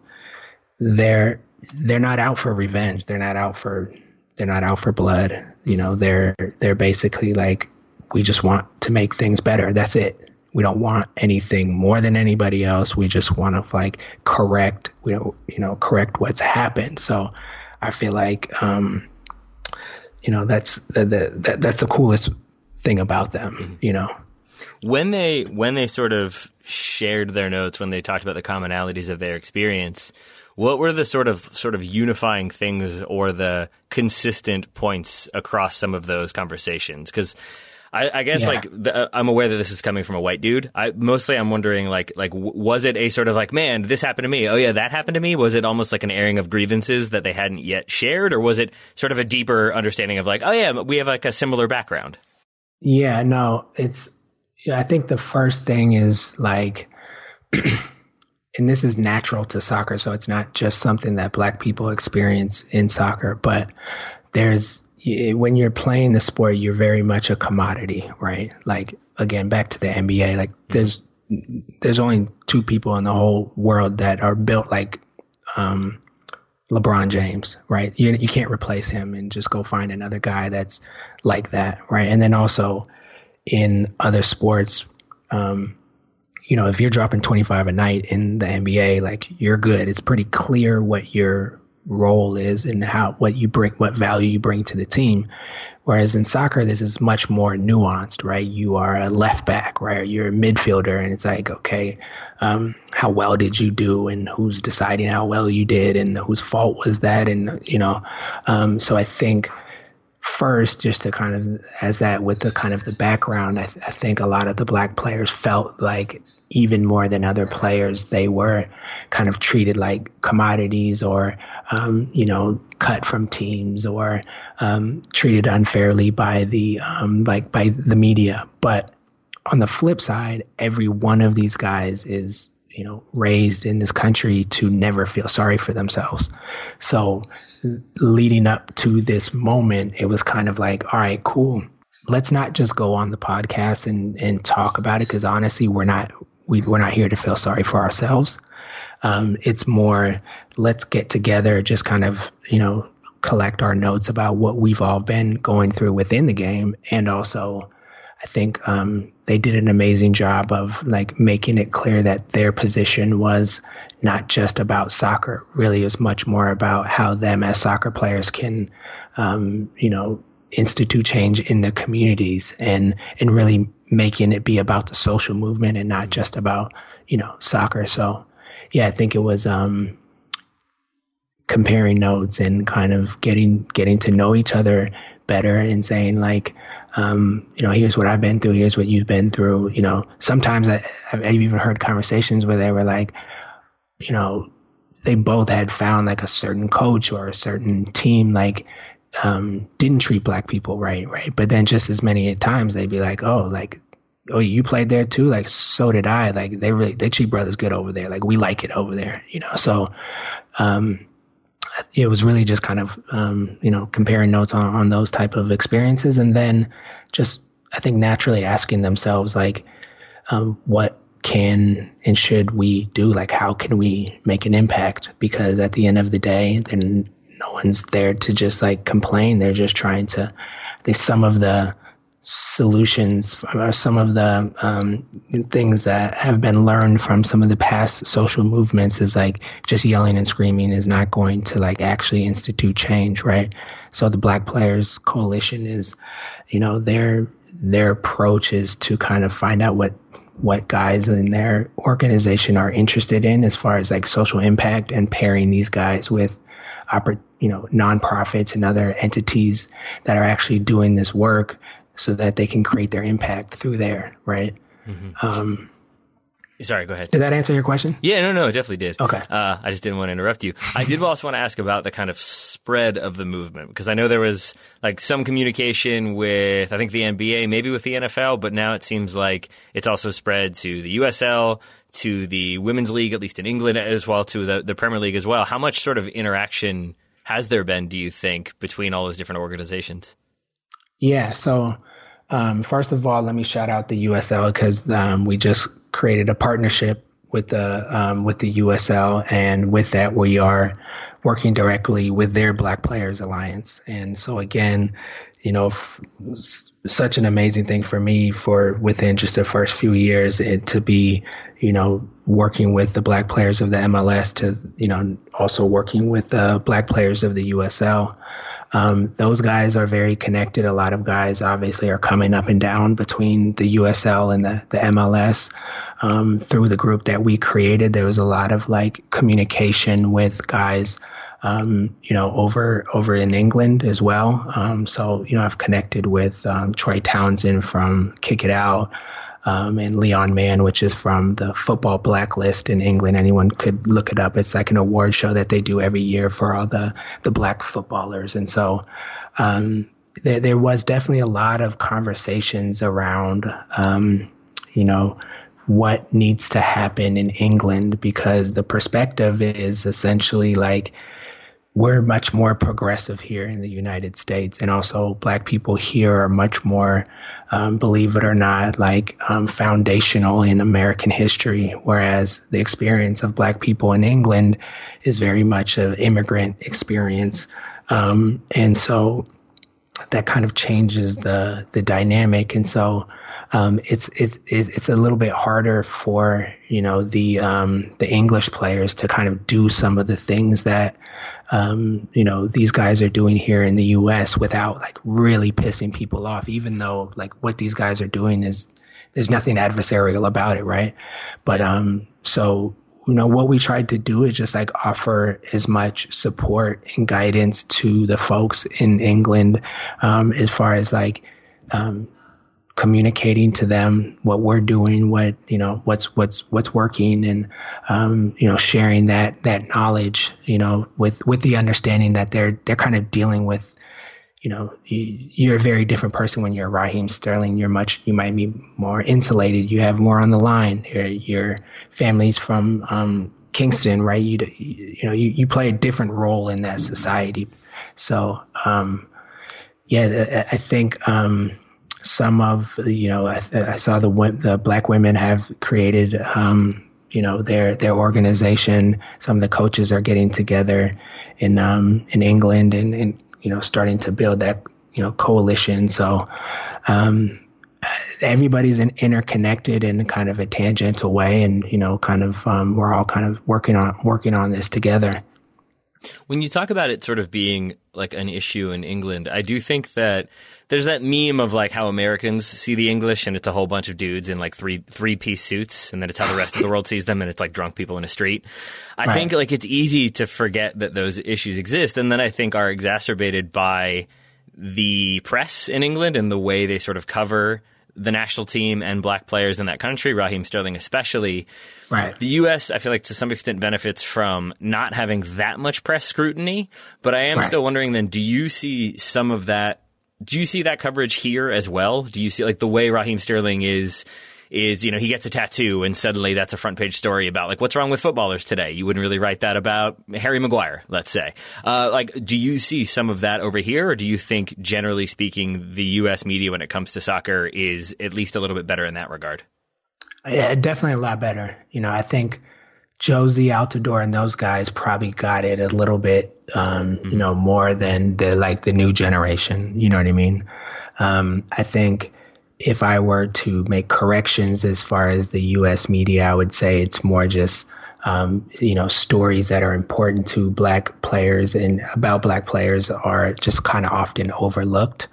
they're they're not out for revenge. They're not out for they're not out for blood. You know, they're they're basically like, we just want to make things better. That's it. We don't want anything more than anybody else. We just want to like correct, you know, you know, correct what's happened. So I feel like, um, you know, that's the, the that, that's the coolest thing about them, you know. When they when they sort of shared their notes, when they talked about the commonalities of their experience, what were the sort of sort of unifying things or the consistent points across some of those conversations? Because I, I guess, yeah. like, the, I'm aware that this is coming from a white dude. I mostly I'm wondering, like, like w- was it a sort of like, man, this happened to me. Oh, yeah, that happened to me. Was it almost like an airing of grievances that they hadn't yet shared? Or was it sort of a deeper understanding of like, oh, yeah, we have like a similar background? Yeah, no, it's, yeah, I think the first thing is like, and this is natural to soccer. So it's not just something that Black people experience in soccer, but there's, when you're playing the sport, you're very much a commodity, right? Like, again, back to the N B A, like there's there's only two people in the whole world that are built like um, LeBron James, right? You you can't replace him and just go find another guy that's like that, right? And then also in other sports, um, you know, if you're dropping twenty-five a night in the N B A, like you're good. It's pretty clear what your role is and how what you bring, what value you bring to the team. Whereas in soccer, this is much more nuanced, right? You are a left back, right? You're a midfielder, and it's like, okay, um, how well did you do, and who's deciding how well you did, and whose fault was that, and you know, um, so I think first, just to kind of as that with the kind of the background, I, th- I think a lot of the black players felt like even more than other players, they were kind of treated like commodities or, um, you know, cut from teams or um, treated unfairly by the um, like by the media. But on the flip side, every one of these guys is, you know, raised in this country to never feel sorry for themselves. So leading up to this moment, it was kind of like, all right, cool. Let's not just go on the podcast and, and talk about it, because honestly, we're not we, we're not here to feel sorry for ourselves. Um, it's more, let's get together, just kind of, you know, collect our notes about what we've all been going through within the game. And also, I think um, they did an amazing job of like making it clear that their position was not just about soccer. Really, is much more about how them as soccer players can, um, you know, institute change in the communities and and really making it be about the social movement and not just about, you know, soccer. So, yeah, I think it was um, comparing notes and kind of getting getting to know each other better and saying like, um, you know, here's what I've been through, here's what you've been through. You know, sometimes I, I've even heard conversations where they were like, you know, they both had found like a certain coach or a certain team like um, didn't treat black people right, right? But then just as many times they'd be like, oh, like, oh, you played there too? Like, so did I. Like, they really, they treat brothers good over there. Like, we like it over there, you know? So, um, it was really just kind of, um, you know, comparing notes on, on those type of experiences. And then just, I think naturally asking themselves, like, um, what can and should we do? Like, how can we make an impact? Because at the end of the day, then no one's there to just like complain. They're just trying to, I think some of the solutions or some of the um, things that have been learned from some of the past social movements is like just yelling and screaming is not going to like actually institute change, right? So the Black Players Coalition is, you know, their their approach is to kind of find out what what guys in their organization are interested in as far as like social impact, and pairing these guys with you know, nonprofits and other entities that are actually doing this work so that they can create their impact through there, right? Mm-hmm. Um, Sorry, go ahead. Did that answer your question? Yeah, no, no, it definitely did. Okay. Uh, I just didn't want to interrupt you. I did also want to ask about the kind of spread of the movement, because I know there was like some communication with, I think, the N B A, maybe with the N F L, but now it seems like it's also spread to the U S L, to the Women's League, at least in England, as well to the, the Premier League as well. How much sort of interaction has there been, do you think, between all those different organizations? Yeah, so um, first of all, let me shout out the U S L, because um, we just created a partnership with the um, with the U S L, and with that we are working directly with their Black Players Alliance. And so again, you know, f- such an amazing thing for me for within just the first few years it, to be, you know, working with the Black players of the M L S to, you know, also working with the Black players of the U S L. Um, those guys are very connected. A lot of guys obviously are coming up and down between the U S L and the, the M L S. Um, through the group that we created, there was a lot of like communication with guys, um, you know, over over in England as well. Um, so, you know, I've connected with um, Troy Townsend from Kick It Out, um, and Leon Mann, which is from the Football Blacklist in England. Anyone could look it up. It's like an award show that they do every year for all the, the Black footballers. And so um, there, there was definitely a lot of conversations around, um, you know, what needs to happen in England, because the perspective is essentially like, we're much more progressive here in the United States. And also Black people here are much more, um, believe it or not, like um, foundational in American history, whereas the experience of Black people in England is very much an immigrant experience. Um, and so that kind of changes the the dynamic. And so um, it's it's it's a little bit harder for, you know, the um, the English players to kind of do some of the things that um, you know, these guys are doing here in the U S without like really pissing people off, even though like what these guys are doing is, there's nothing adversarial about it, right? But um, so, you know, what we tried to do is just like offer as much support and guidance to the folks in England um, as far as like um, communicating to them what we're doing, what, you know, what's, what's, what's working, and, um, you know, sharing that, that knowledge, you know, with, with the understanding that they're, they're kind of dealing with, you know, you, you're a very different person when you're Raheem Sterling. You're much, you might be more insulated. You have more on the line. Your, your family's from, um, Kingston, right? You, you know, you, you play a different role in that society. So, um, yeah, I think, um, some of, you know, I, I saw the the Black women have created, um, you know, their their organization. Some of the coaches are getting together in um, in England and, and you know starting to build that you know coalition. So um, everybody's in, interconnected in kind of a tangential way, and you know, kind of um, we're all kind of working on working on this together. When you talk about it sort of being like an issue in England, I do think that there's that meme of like how Americans see the English, and it's a whole bunch of dudes in like three three piece suits, and then it's how the rest of the world sees them, and it's like drunk people in a street. I right. think like it's easy to forget that those issues exist, and then I think are exacerbated by the press in England and the way they sort of cover the national team and Black players in that country, Raheem Sterling especially. Right. The U S, I feel like to some extent benefits from not having that much press scrutiny, but I am right. still wondering then, do you see some of that, do you see that coverage here as well? Do you see like the way Raheem Sterling is, is, you know, he gets a tattoo and suddenly that's a front page story about like what's wrong with footballers today. You wouldn't really write that about Harry Maguire, let's say. Uh, like, do you see some of that over here, or do you think generally speaking the U S media when it comes to soccer is at least a little bit better in that regard? Yeah, definitely a lot better. You know, I think Josie Altidore and those guys probably got it a little bit, um, mm-hmm. you know, more than the like the new generation. You know what I mean? Um, I think if I were to make corrections as far as the U S media, I would say it's more just, um, you know, stories that are important to Black players and about Black players are just kind of often overlooked.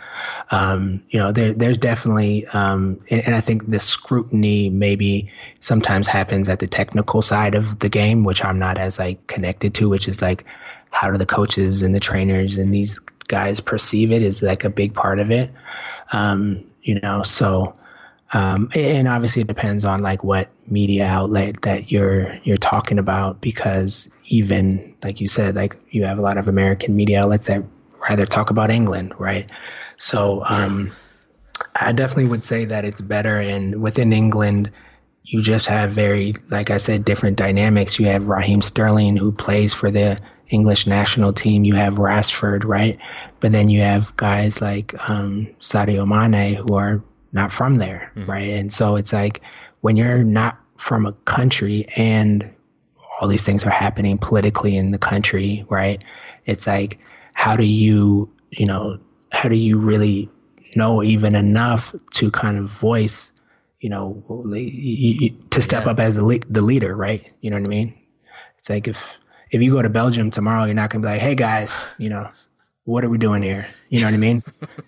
Um, you know, there, there's definitely, um, and, and I think the scrutiny maybe sometimes happens at the technical side of the game, which I'm not as like connected to, which is like, how do the coaches and the trainers and these guys perceive it is like a big part of it. Um, You know, so, um, and obviously it depends on like what media outlet that you're, you're talking about, because even like you said, like you have a lot of American media outlets that rather talk about England. Right. So, um, I definitely would say that it's better. And within England, you just have very, like I said, different dynamics. You have Raheem Sterling, who plays for the English national team. You have Rashford, right? But then you have guys like um, Sadio Mane who are not from there, mm-hmm. right? And so it's like when you're not from a country and all these things are happening politically in the country, right? It's like, how do you, you know, how do you really know even enough to kind of voice, you know, to step yeah. up as the, le- the leader, right? You know what I mean? It's like if, if you go to Belgium tomorrow, you're not going to be like, hey guys, you know, what are we doing here? You know what I mean?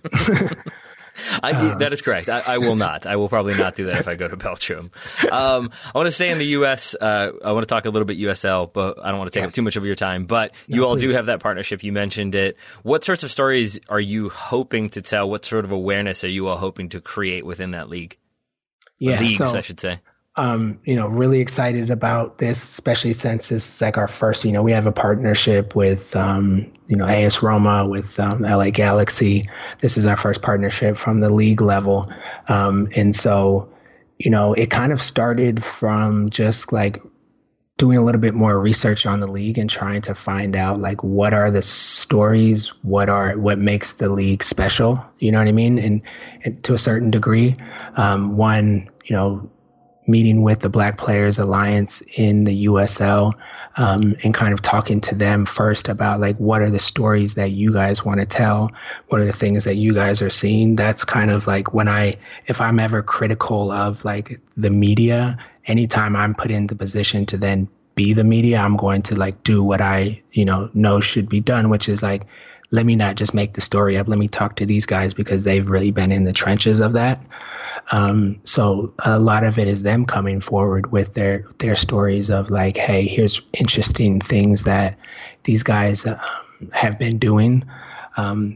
I, um, that is correct. I, I will not. I will probably not do that if I go to Belgium. Um, I want to stay in the U S. Uh, I want to talk a little bit U S L, but I don't want to take yes. up too much of your time. But no, you all please. do have that partnership. You mentioned it. What sorts of stories are you hoping to tell? What sort of awareness are you all hoping to create within that league? Yeah, Leagues, so, I should say. Um, you know, really excited about this, especially since this is like our first, you know, we have a partnership with, um, you know, A S Roma, with um, L A Galaxy. This is our first partnership from the league level. Um, and so, you know, it kind of started from just like doing a little bit more research on the league and trying to find out like what are the stories, what are what makes the league special, you know what I mean? And, and to a certain degree, um, one, you know, meeting with the Black Players Alliance in the U S L, um, and kind of talking to them first about like what are the stories that you guys want to tell, what are the things that you guys are seeing. That's kind of like when I, if I'm ever critical of like the media, anytime I'm put in the position to then be the media, I'm going to like do what I, you know, know should be done, which is like, let me not just make the story up. Let me talk to these guys because they've really been in the trenches of that. Um, so a lot of it is them coming forward with their, their stories of like, hey, here's interesting things that these guys um, have been doing. Um,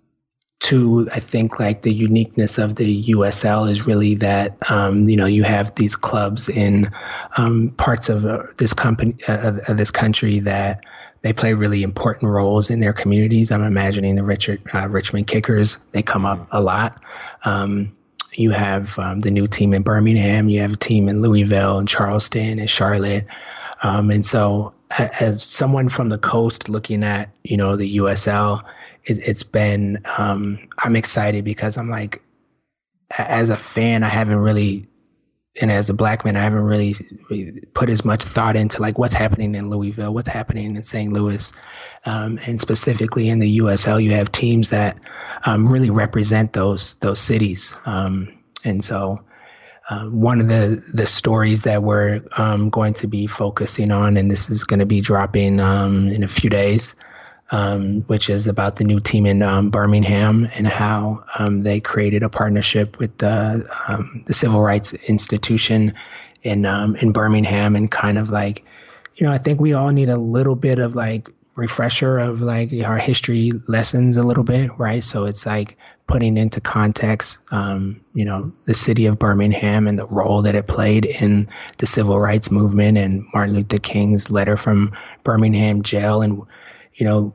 Two, I think like the uniqueness of the U S L is really that, um, you know, you have these clubs in um, parts of uh, this company, uh, of this country that they play really important roles in their communities. I'm imagining the Richard, uh, Richmond Kickers, they come up a lot. Um, you have um, the new team in Birmingham, you have a team in Louisville and Charleston and Charlotte. Um, and so as someone from the coast looking at, you know, the U S L, it, it's been, um, I'm excited because I'm like, as a fan, I haven't really, and as a Black man, I haven't really, really put as much thought into like what's happening in Louisville, what's happening in Saint Louis. Um, and specifically in the U S L, you have teams that um, really represent those, those cities. Um, and so, Uh, one of the, the stories that we're um, going to be focusing on, and this is going to be dropping um, in a few days, um, which is about the new team in um, Birmingham and how um, they created a partnership with the, um, the Civil Rights Institution in um, in Birmingham, and kind of like, you know, I think we all need a little bit of like refresher of like our history lessons a little bit, right? So it's like putting into context, um, you know, the city of Birmingham and the role that it played in the civil rights movement and Martin Luther King's letter from Birmingham jail. And, you know,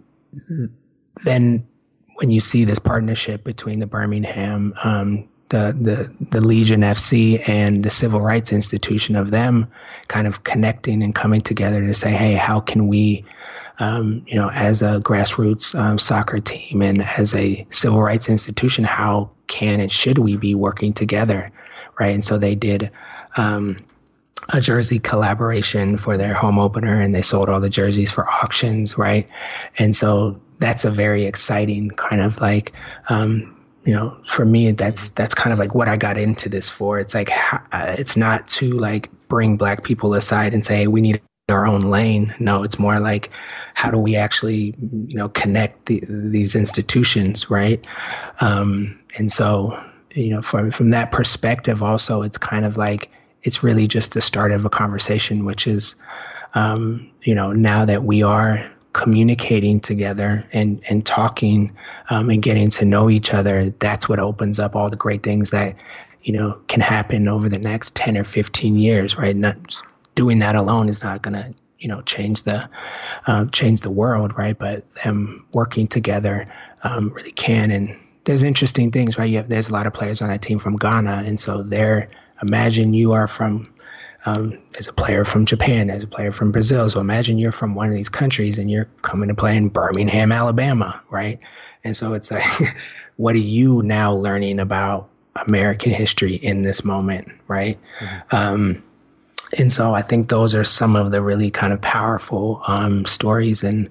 then when you see this partnership between the Birmingham, um, the, the, the Legion F C and the Civil Rights Institution, of them kind of connecting and coming together to say, hey, how can we, Um, you know, as a grassroots um, soccer team and as a civil rights institution, how can and should we be working together, right? And so they did um, a jersey collaboration for their home opener, and they sold all the jerseys for auctions, right? And so that's a very exciting kind of like, um, you know, for me, that's that's kind of like what I got into this for. It's like, uh, it's not to like bring Black people aside and say, hey, we need our own lane. No, it's more like, how do we actually, you know, connect the, these institutions, right? Um, and so, you know, from from that perspective, also, it's kind of like, it's really just the start of a conversation, which is, um, you know, now that we are communicating together and and talking um, and getting to know each other, that's what opens up all the great things that, you know, can happen over the next ten or fifteen years, right? Not doing that alone is not going to, you know, change the um, change the world, right? But them working together um, really can. And there's interesting things, right? You have, there's a lot of players on that team from Ghana, and so they're, imagine you are from um, as a player from Japan, as a player from Brazil. So imagine you're from one of these countries and you're coming to play in Birmingham, Alabama, right? And so it's like, what are you now learning about American history in this moment, right? Mm-hmm. Um, And so I think those are some of the really kind of powerful um, stories. And,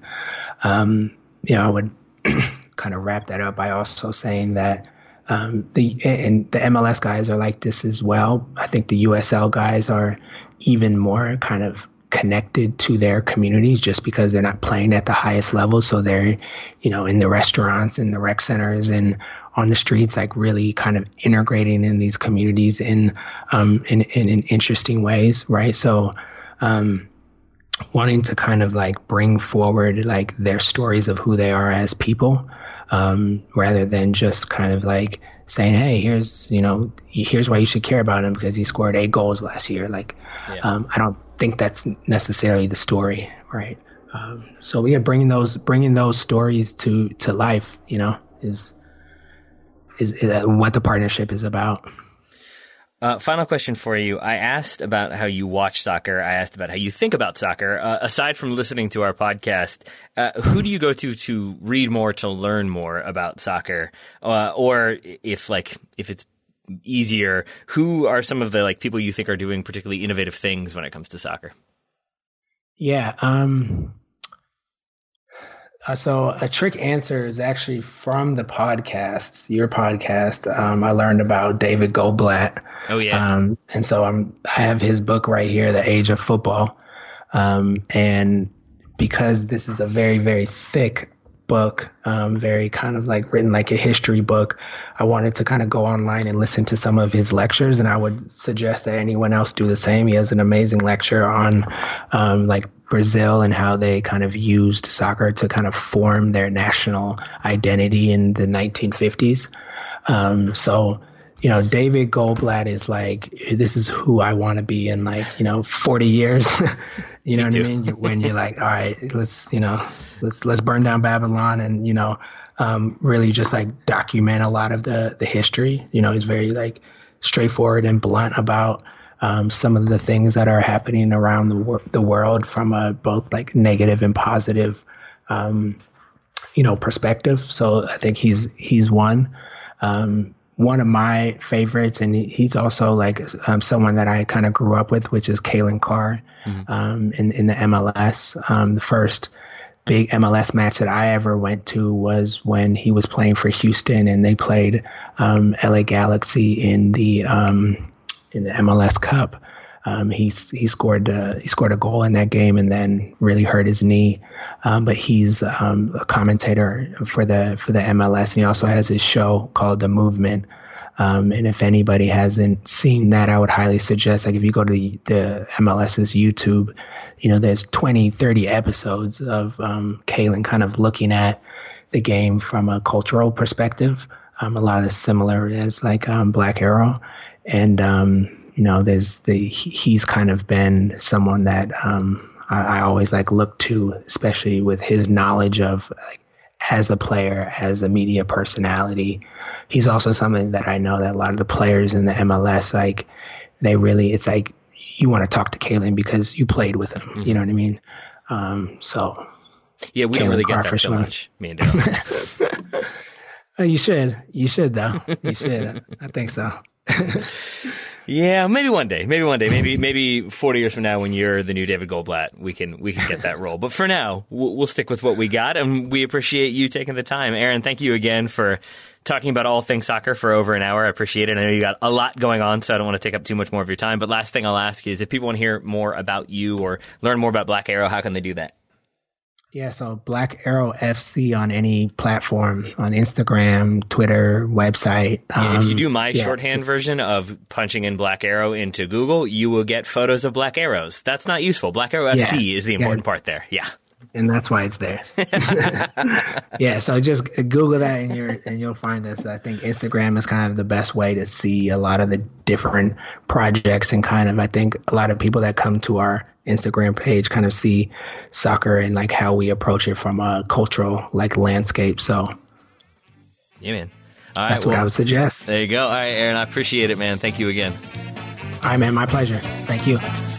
um, you know, I would kind of wrap that up by also saying that um, the and the M L S guys are like this as well. I think the U S L guys are even more kind of connected to their communities just because they're not playing at the highest level. So they're, you know, in the restaurants and the rec centers and on the streets, like really kind of integrating in these communities in, um, in, in, in interesting ways. Right. So, um, wanting to kind of like bring forward like their stories of who they are as people, um, rather than just kind of like saying, hey, here's, you know, here's why you should care about him because he scored eight goals last year. Like, yeah. um, I don't think that's necessarily the story. Right. Um, so yeah, bringing those, bringing those stories to, to life, you know, is, Is, is what the partnership is about. Uh, final question for you. I asked about how you watch soccer. I asked about how you think about soccer. Uh, aside from listening to our podcast, uh, who do you go to to read more, to learn more about soccer? Uh, or if like if it's easier, who are some of the like people you think are doing particularly innovative things when it comes to soccer? Yeah. Um, uh, so a trick answer is actually from the podcast, your podcast. Um, I learned about David Goldblatt. Oh yeah. Um, and so I'm, I have his book right here, The Age of Football. Um, and because this is a very, very thick book, um, very kind of like written like a history book, I wanted to kind of go online and listen to some of his lectures, and I would suggest that anyone else do the same. He has an amazing lecture on um, like Brazil and how they kind of used soccer to kind of form their national identity in the nineteen fifties. Um, so, you know, David Goldblatt is like, this is who I want to be in like, you know, forty years. You know what I mean? When you're like, all right, let's, you know, let's, let's burn down Babylon and, you know, um, really just like document a lot of the, the history. You know, he's very like straightforward and blunt about um, some of the things that are happening around the, wor- the world from a both like negative and positive, um, you know, perspective. So I think he's, he's one. Um, One of my favorites, and he's also like um, someone that I kind of grew up with, which is Kalen Carr mm-hmm. um, in, in the M L S. Um, the first big M L S match that I ever went to was when he was playing for Houston, and they played um, L A Galaxy in the um, in the M L S Cup. Um, he he scored uh, he scored a goal in that game, and then really hurt his knee. Um, but he's um, a commentator for the for the M L S, and he also has his show called The Movement. Um, and if anybody hasn't seen that, I would highly suggest, like if you go to the, the MLS's YouTube, you know, there's twenty, thirty episodes of um, Kalen kind of looking at the game from a cultural perspective. Um, a lot of similar as like um, Black Arrow, and um, you know, there's the he, he's kind of been someone that um, I, I always like look to, especially with his knowledge of like, as a player, as a media personality. He's also something that I know that a lot of the players in the M L S, like they really, it's like you want to talk to Kalen because you played with him. Mm-hmm. You know what I mean? Um, so yeah, we Kalen don't really Carr get that so sure. much, me and Daryl. Oh, you should, you should though. You should. I think so. Yeah, maybe one day. Maybe one day. Maybe maybe forty years from now, when you're the new David Goldblatt, we can we can get that role. But for now, we'll, we'll stick with what we got, and we appreciate you taking the time, Aaron. Thank you again for talking about all things soccer for over an hour. I appreciate it. I know you got a lot going on, so I don't want to take up too much more of your time. But last thing I'll ask is, if people want to hear more about you or learn more about Black Arrow, how can they do that? Yeah, so Black Arrow F C on any platform, on Instagram, Twitter, website. Yeah, um, if you do my yeah, shorthand version of punching in Black Arrow into Google, you will get photos of Black Arrows. That's not useful. Black Arrow yeah, F C is the important yeah. part there. Yeah. And that's why it's there. Yeah, so just Google that and you're and you'll find us. I think Instagram is kind of the best way to see a lot of the different projects, and kind of I think a lot of people that come to our Instagram page kind of see soccer and like how we approach it from a cultural like landscape. So yeah, man. All right, that's what well, I would suggest. There you go. All right, Aaron, I appreciate it, man. Thank you again. All right, man. My pleasure. Thank you.